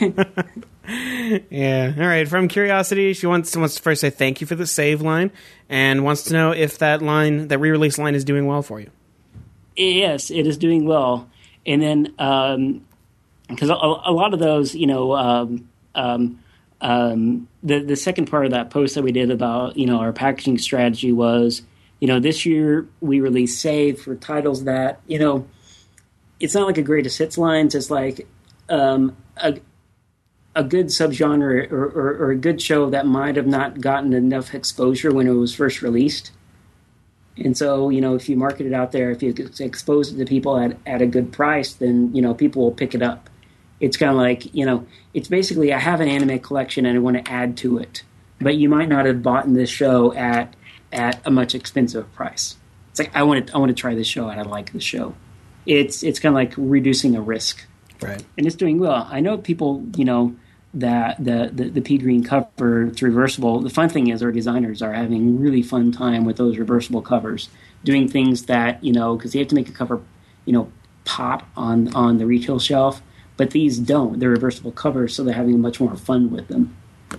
Yeah. All right. From Curiosity, she wants, wants to first say thank you for the save line, and wants to know if that line, that re-release line, is doing well for you. Yes, it is doing well. And then, because um, a, a lot of those, you know, um, um, Um, the the second part of that post that we did about, you know, our packaging strategy was, you know, this year we released save for titles that, you know, it's not like a greatest hits lines. It's like um, a a good subgenre or, or, or a good show that might have not gotten enough exposure when it was first released. And so, you know, if you market it out there, if you expose it to people at, at a good price, then, you know, people will pick it up. It's kind of like, you know, it's basically I have an anime collection and I want to add to it. But you might not have bought this show at at a much expensive price. It's like I want to I want to try this show and I like the show. It's it's kind of like reducing a risk. Right. And it's doing well. I know people, you know, that the, the, the pea green cover, it's reversible. The fun thing is our designers are having really fun time with those reversible covers, doing things that, you know, because you have to make a cover, you know, pop on, on the retail shelf, but these don't. They're reversible covers, so they're having much more fun with them.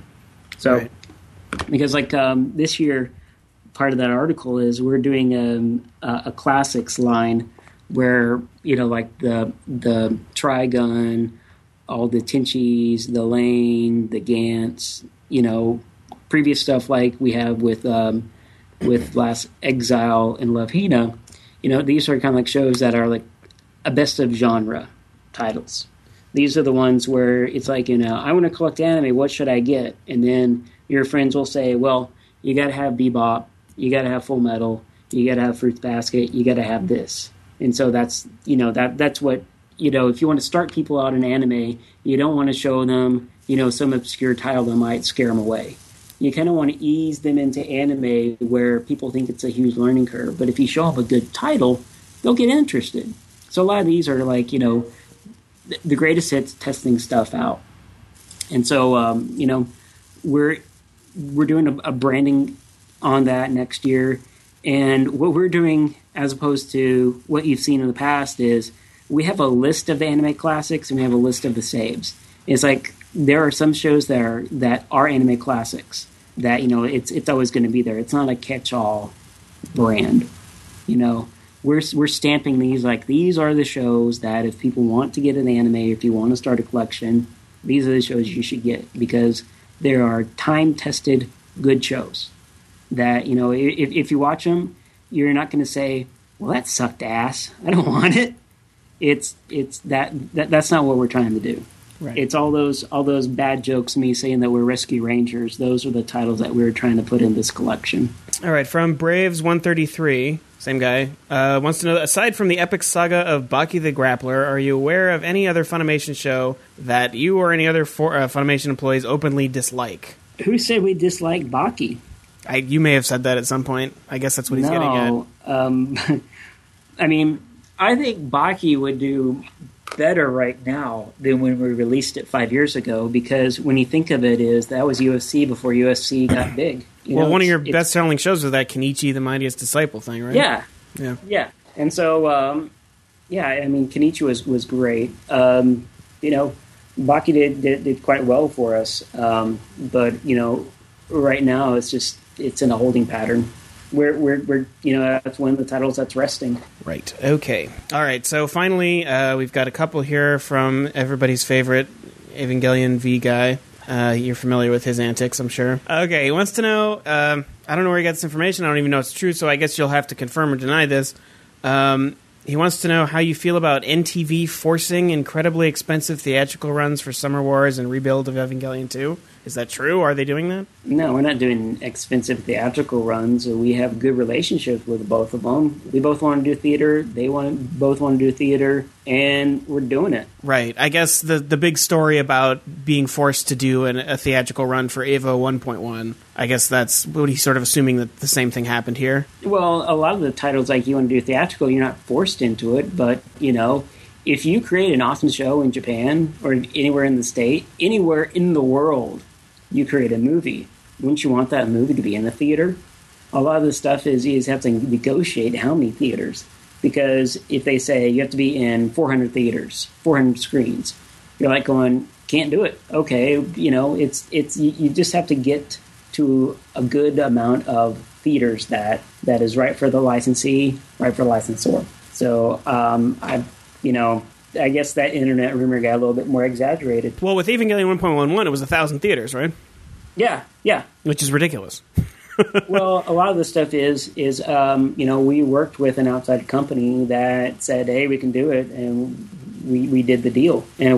So, right. Because like um, this year, part of that article is we're doing um, a, a classics line where, you know, like the the Trigun, all the Tenchis, the Lane, the Gants, you know, previous stuff like we have with um, with Last Exile and Love Hina, you know, these are kind of like shows that are like a best of genre titles. These are the ones where it's like, you know, I want to collect anime, what should I get? And then your friends will say, well, you got to have Bebop, you got to have Full Metal, you got to have Fruits Basket, you got to have this. And so that's, you know, that that's what, you know, if you want to start people out in anime, you don't want to show them, you know, some obscure title that might scare them away. You kind of want to ease them into anime where people think it's a huge learning curve. But if you show them a good title, they'll get interested. So a lot of these are like, you know, the greatest hits testing stuff out. And so, um, you know, we're we're doing a, a branding on that next year. And what we're doing, as opposed to what you've seen in the past, is we have a list of the anime classics and we have a list of the saves. It's like there are some shows that are that are anime classics that, you know, it's it's always going to be there. It's not a catch-all brand. You know, we're we're stamping these like these are the shows that if people want to get an anime, if you want to start a collection, these are the shows you should get because there are time-tested good shows that, you know, if if you watch them, you're not going to say, well, that sucked ass. I don't want it. It's it's that, that that's not what we're trying to do. Right. It's all those all those bad jokes, me saying that we're Rescue Rangers. Those are the titles that we were trying to put in this collection. All right, from Braves one thirty-three, same guy, uh, wants to know, aside from the epic saga of Baki the Grappler, are you aware of any other Funimation show that you or any other for, uh, Funimation employees openly dislike? Who said we dislike Baki? I, you may have said that at some point. I guess that's what he's no, getting at. Um, I mean, I think Baki would do better right now than when we released it five years ago because when you think of it, is that was U F C before U F C got big. You well, know, one of your best-selling shows was that Kenichi the Mightiest Disciple thing, right? Yeah. Yeah. Yeah. And so, um, yeah, I mean, Kenichi was, was great. Um, you know, Baki did, did, did quite well for us. Um, but, you know, right now it's just, it's in a holding pattern. We're, we're, we're, you know, that's one of the titles that's resting. Right. Okay. All right. So finally, uh, we've got a couple here from everybody's favorite Evangelion V guy. Uh, you're familiar with his antics, I'm sure. Okay. He wants to know, um, I don't know where he got this information. I don't even know if it's true, so I guess you'll have to confirm or deny this. Um, he wants to know how you feel about N T V forcing incredibly expensive theatrical runs for Summer Wars and Rebuild of Evangelion two. Is that true? Are they doing that? No, we're not doing expensive theatrical runs. We have good relationships with both of them. We both want to do theater. They want both want to do theater, and we're doing it. Right. I guess the the big story about being forced to do an, a theatrical run for Evo one point one, I guess that's what he's sort of assuming that the same thing happened here. Well, a lot of the titles, like you want to do theatrical, you're not forced into it, but, you know, if you create an awesome show in Japan or anywhere in the state, anywhere in the world, you create a movie. Wouldn't you want that movie to be in the theater? A lot of the stuff is you have to negotiate how many theaters. Because if they say you have to be in four hundred theaters, four hundred screens, you're like going, can't do it. Okay, you know, it's it's you, you just have to get to a good amount of theaters that, that is right for the licensee, right for the licensor. So um, I, you know, I guess that internet rumor got a little bit more exaggerated. Well, with Evangelion one point eleven, it was one thousand theaters, right? Yeah, yeah. Which is ridiculous. Well, a lot of the stuff is, is um, you know, we worked with an outside company that said, hey, we can do it, and we, we did the deal, and it worked.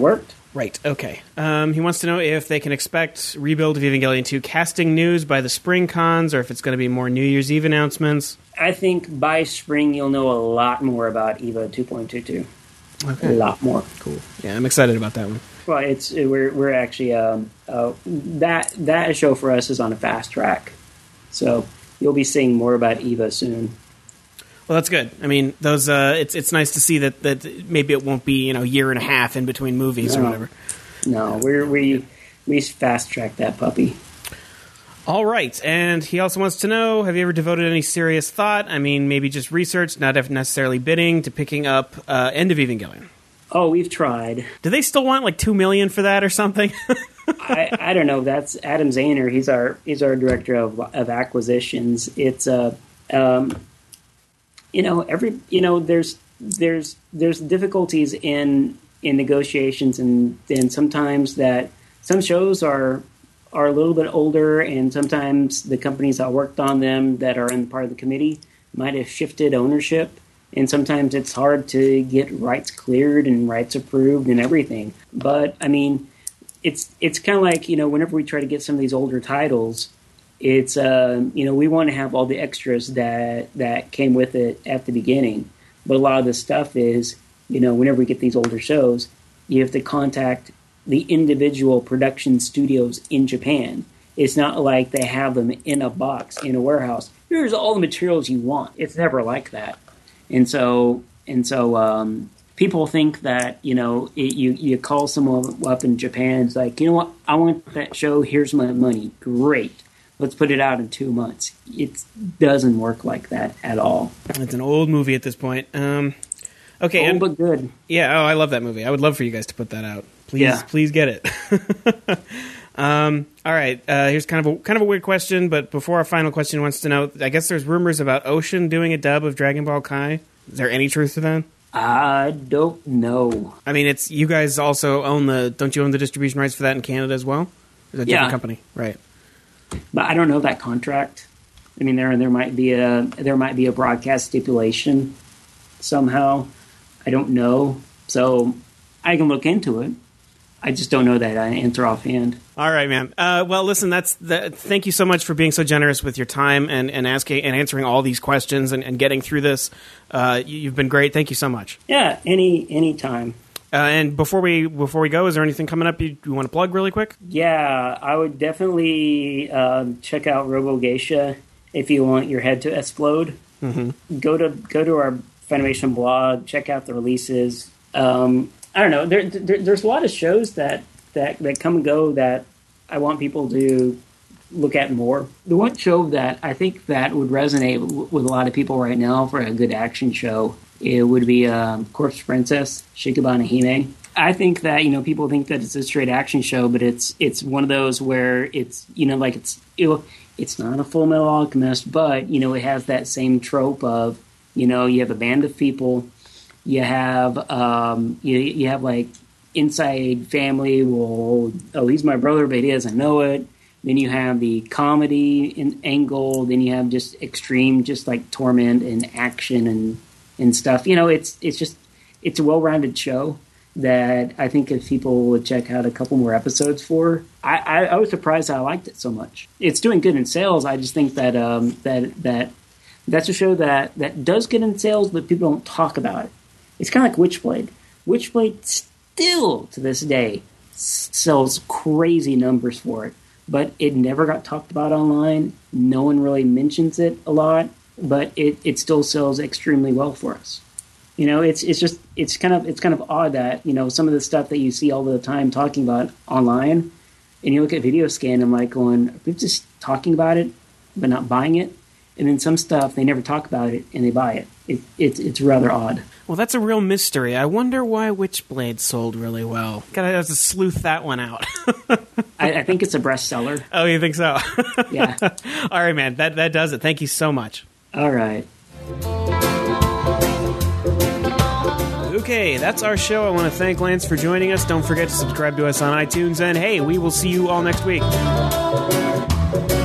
Right, okay. Um, he wants to know if they can expect Rebuild of Evangelion two casting news by the spring cons, or if it's going to be more New Year's Eve announcements. I think by spring you'll know a lot more about EVA two point two two. Okay. A lot more. Cool. Yeah, I'm excited about that one. Well, it's we're we're actually um, uh, that that show for us is on a fast track, so you'll be seeing more about EVA soon. Well, that's good. I mean, those uh, it's it's nice to see that, that maybe it won't be, you know, a year and a half in between movies no. or whatever. No, we're, we we fast track that puppy. All right, and he also wants to know: have you ever devoted any serious thought? I mean, maybe just research, not necessarily bidding, to picking up uh, End of Evangelion? Oh, we've tried. Do they still want like two million for that or something? I, I don't know. That's Adam Zahner. He's our he's our director of of acquisitions. It's a uh, um, you know every you know there's there's there's difficulties in in negotiations, and and sometimes that some shows are are a little bit older, and sometimes the companies that worked on them that are in part of the committee might have shifted ownership. And sometimes it's hard to get rights cleared and rights approved and everything. But, I mean, it's it's kind of like, you know, whenever we try to get some of these older titles, it's, uh, you know, we want to have all the extras that, that came with it at the beginning. But a lot of the stuff is, you know, whenever we get these older shows, you have to contact the individual production studios in Japan. It's not like they have them in a box in a warehouse. Here's all the materials you want. It's never like that. And so, and so, um, people think that, you know, it, you you call someone up in Japan. It's like, you know what? I want that show. Here's my money. Great. Let's put it out in two months. It doesn't work like that at all. It's an old movie at this point. Um, okay, old and, but good. Yeah. Oh, I love that movie. I would love for you guys to put that out. Please, yeah. please get it. um, all right. Uh, here's kind of a kind of a weird question, but before our final question, he wants to know. I guess there's rumors about Ocean doing a dub of Dragon Ball Kai. Is there any truth to that? I don't know. I mean, it's you guys also own the. Don't you own the distribution rights for that in Canada as well? Is that a different yeah. company, right? But I don't know that contract. I mean, there there might be a there might be a broadcast stipulation somehow. I don't know, so I can look into it. I just don't know that answer offhand. All right, man. Uh, well, listen, that's the, thank you so much for being so generous with your time and, and asking and answering all these questions and, and getting through this. Uh, you, you've been great. Thank you so much. Yeah, any any time. Uh, and before we before we go, is there anything coming up you, you want to plug really quick? Yeah, I would definitely uh, check out Robo Geisha if you want your head to explode. Mm-hmm. Go to go to our Funimation blog. Check out the releases. Um, I don't know. There, there, there's a lot of shows that, that, that come and go that I want people to look at more. The one show that I think that would resonate w- with a lot of people right now for a good action show, it would be um, Corpse Princess, Shikabane Hime. I think that, you know, people think that it's a straight action show, but it's it's one of those where it's, you know, like it's it, it's not a Full Metal Alchemist, but, you know, it has that same trope of, you know, you have a band of people. You have, um, you, you have like inside family. Well, oh, he's my brother, but he doesn't know it. Then you have the comedy in angle. Then you have just extreme, just like torment and action and, and stuff. You know, it's it's just it's a well-rounded show that I think if people would check out a couple more episodes for, I, I, I was surprised I liked it so much. It's doing good in sales. I just think that um, that that that's a show that that does good in sales, but people don't talk about it. It's kind of like Witchblade. Witchblade still, to this day, sells crazy numbers for it. But it never got talked about online. No one really mentions it a lot. But it, it still sells extremely well for us. You know, it's it's just it's kind of it's kind of odd that, you know, some of the stuff that you see all the time talking about online, and you look at VideoScan and like going, are people just talking about it but not buying it? And then some stuff they never talk about it and they buy it. It, it it's rather odd. Well, that's a real mystery. I wonder why Witchblade sold really well. Gotta have to sleuth that one out. I, I think it's a bestseller. Oh, you think so? Yeah. All right, man. That that does it. Thank you so much. All right. Okay, that's our show. I want to thank Lance for joining us. Don't forget to subscribe to us on iTunes. And hey, we will see you all next week.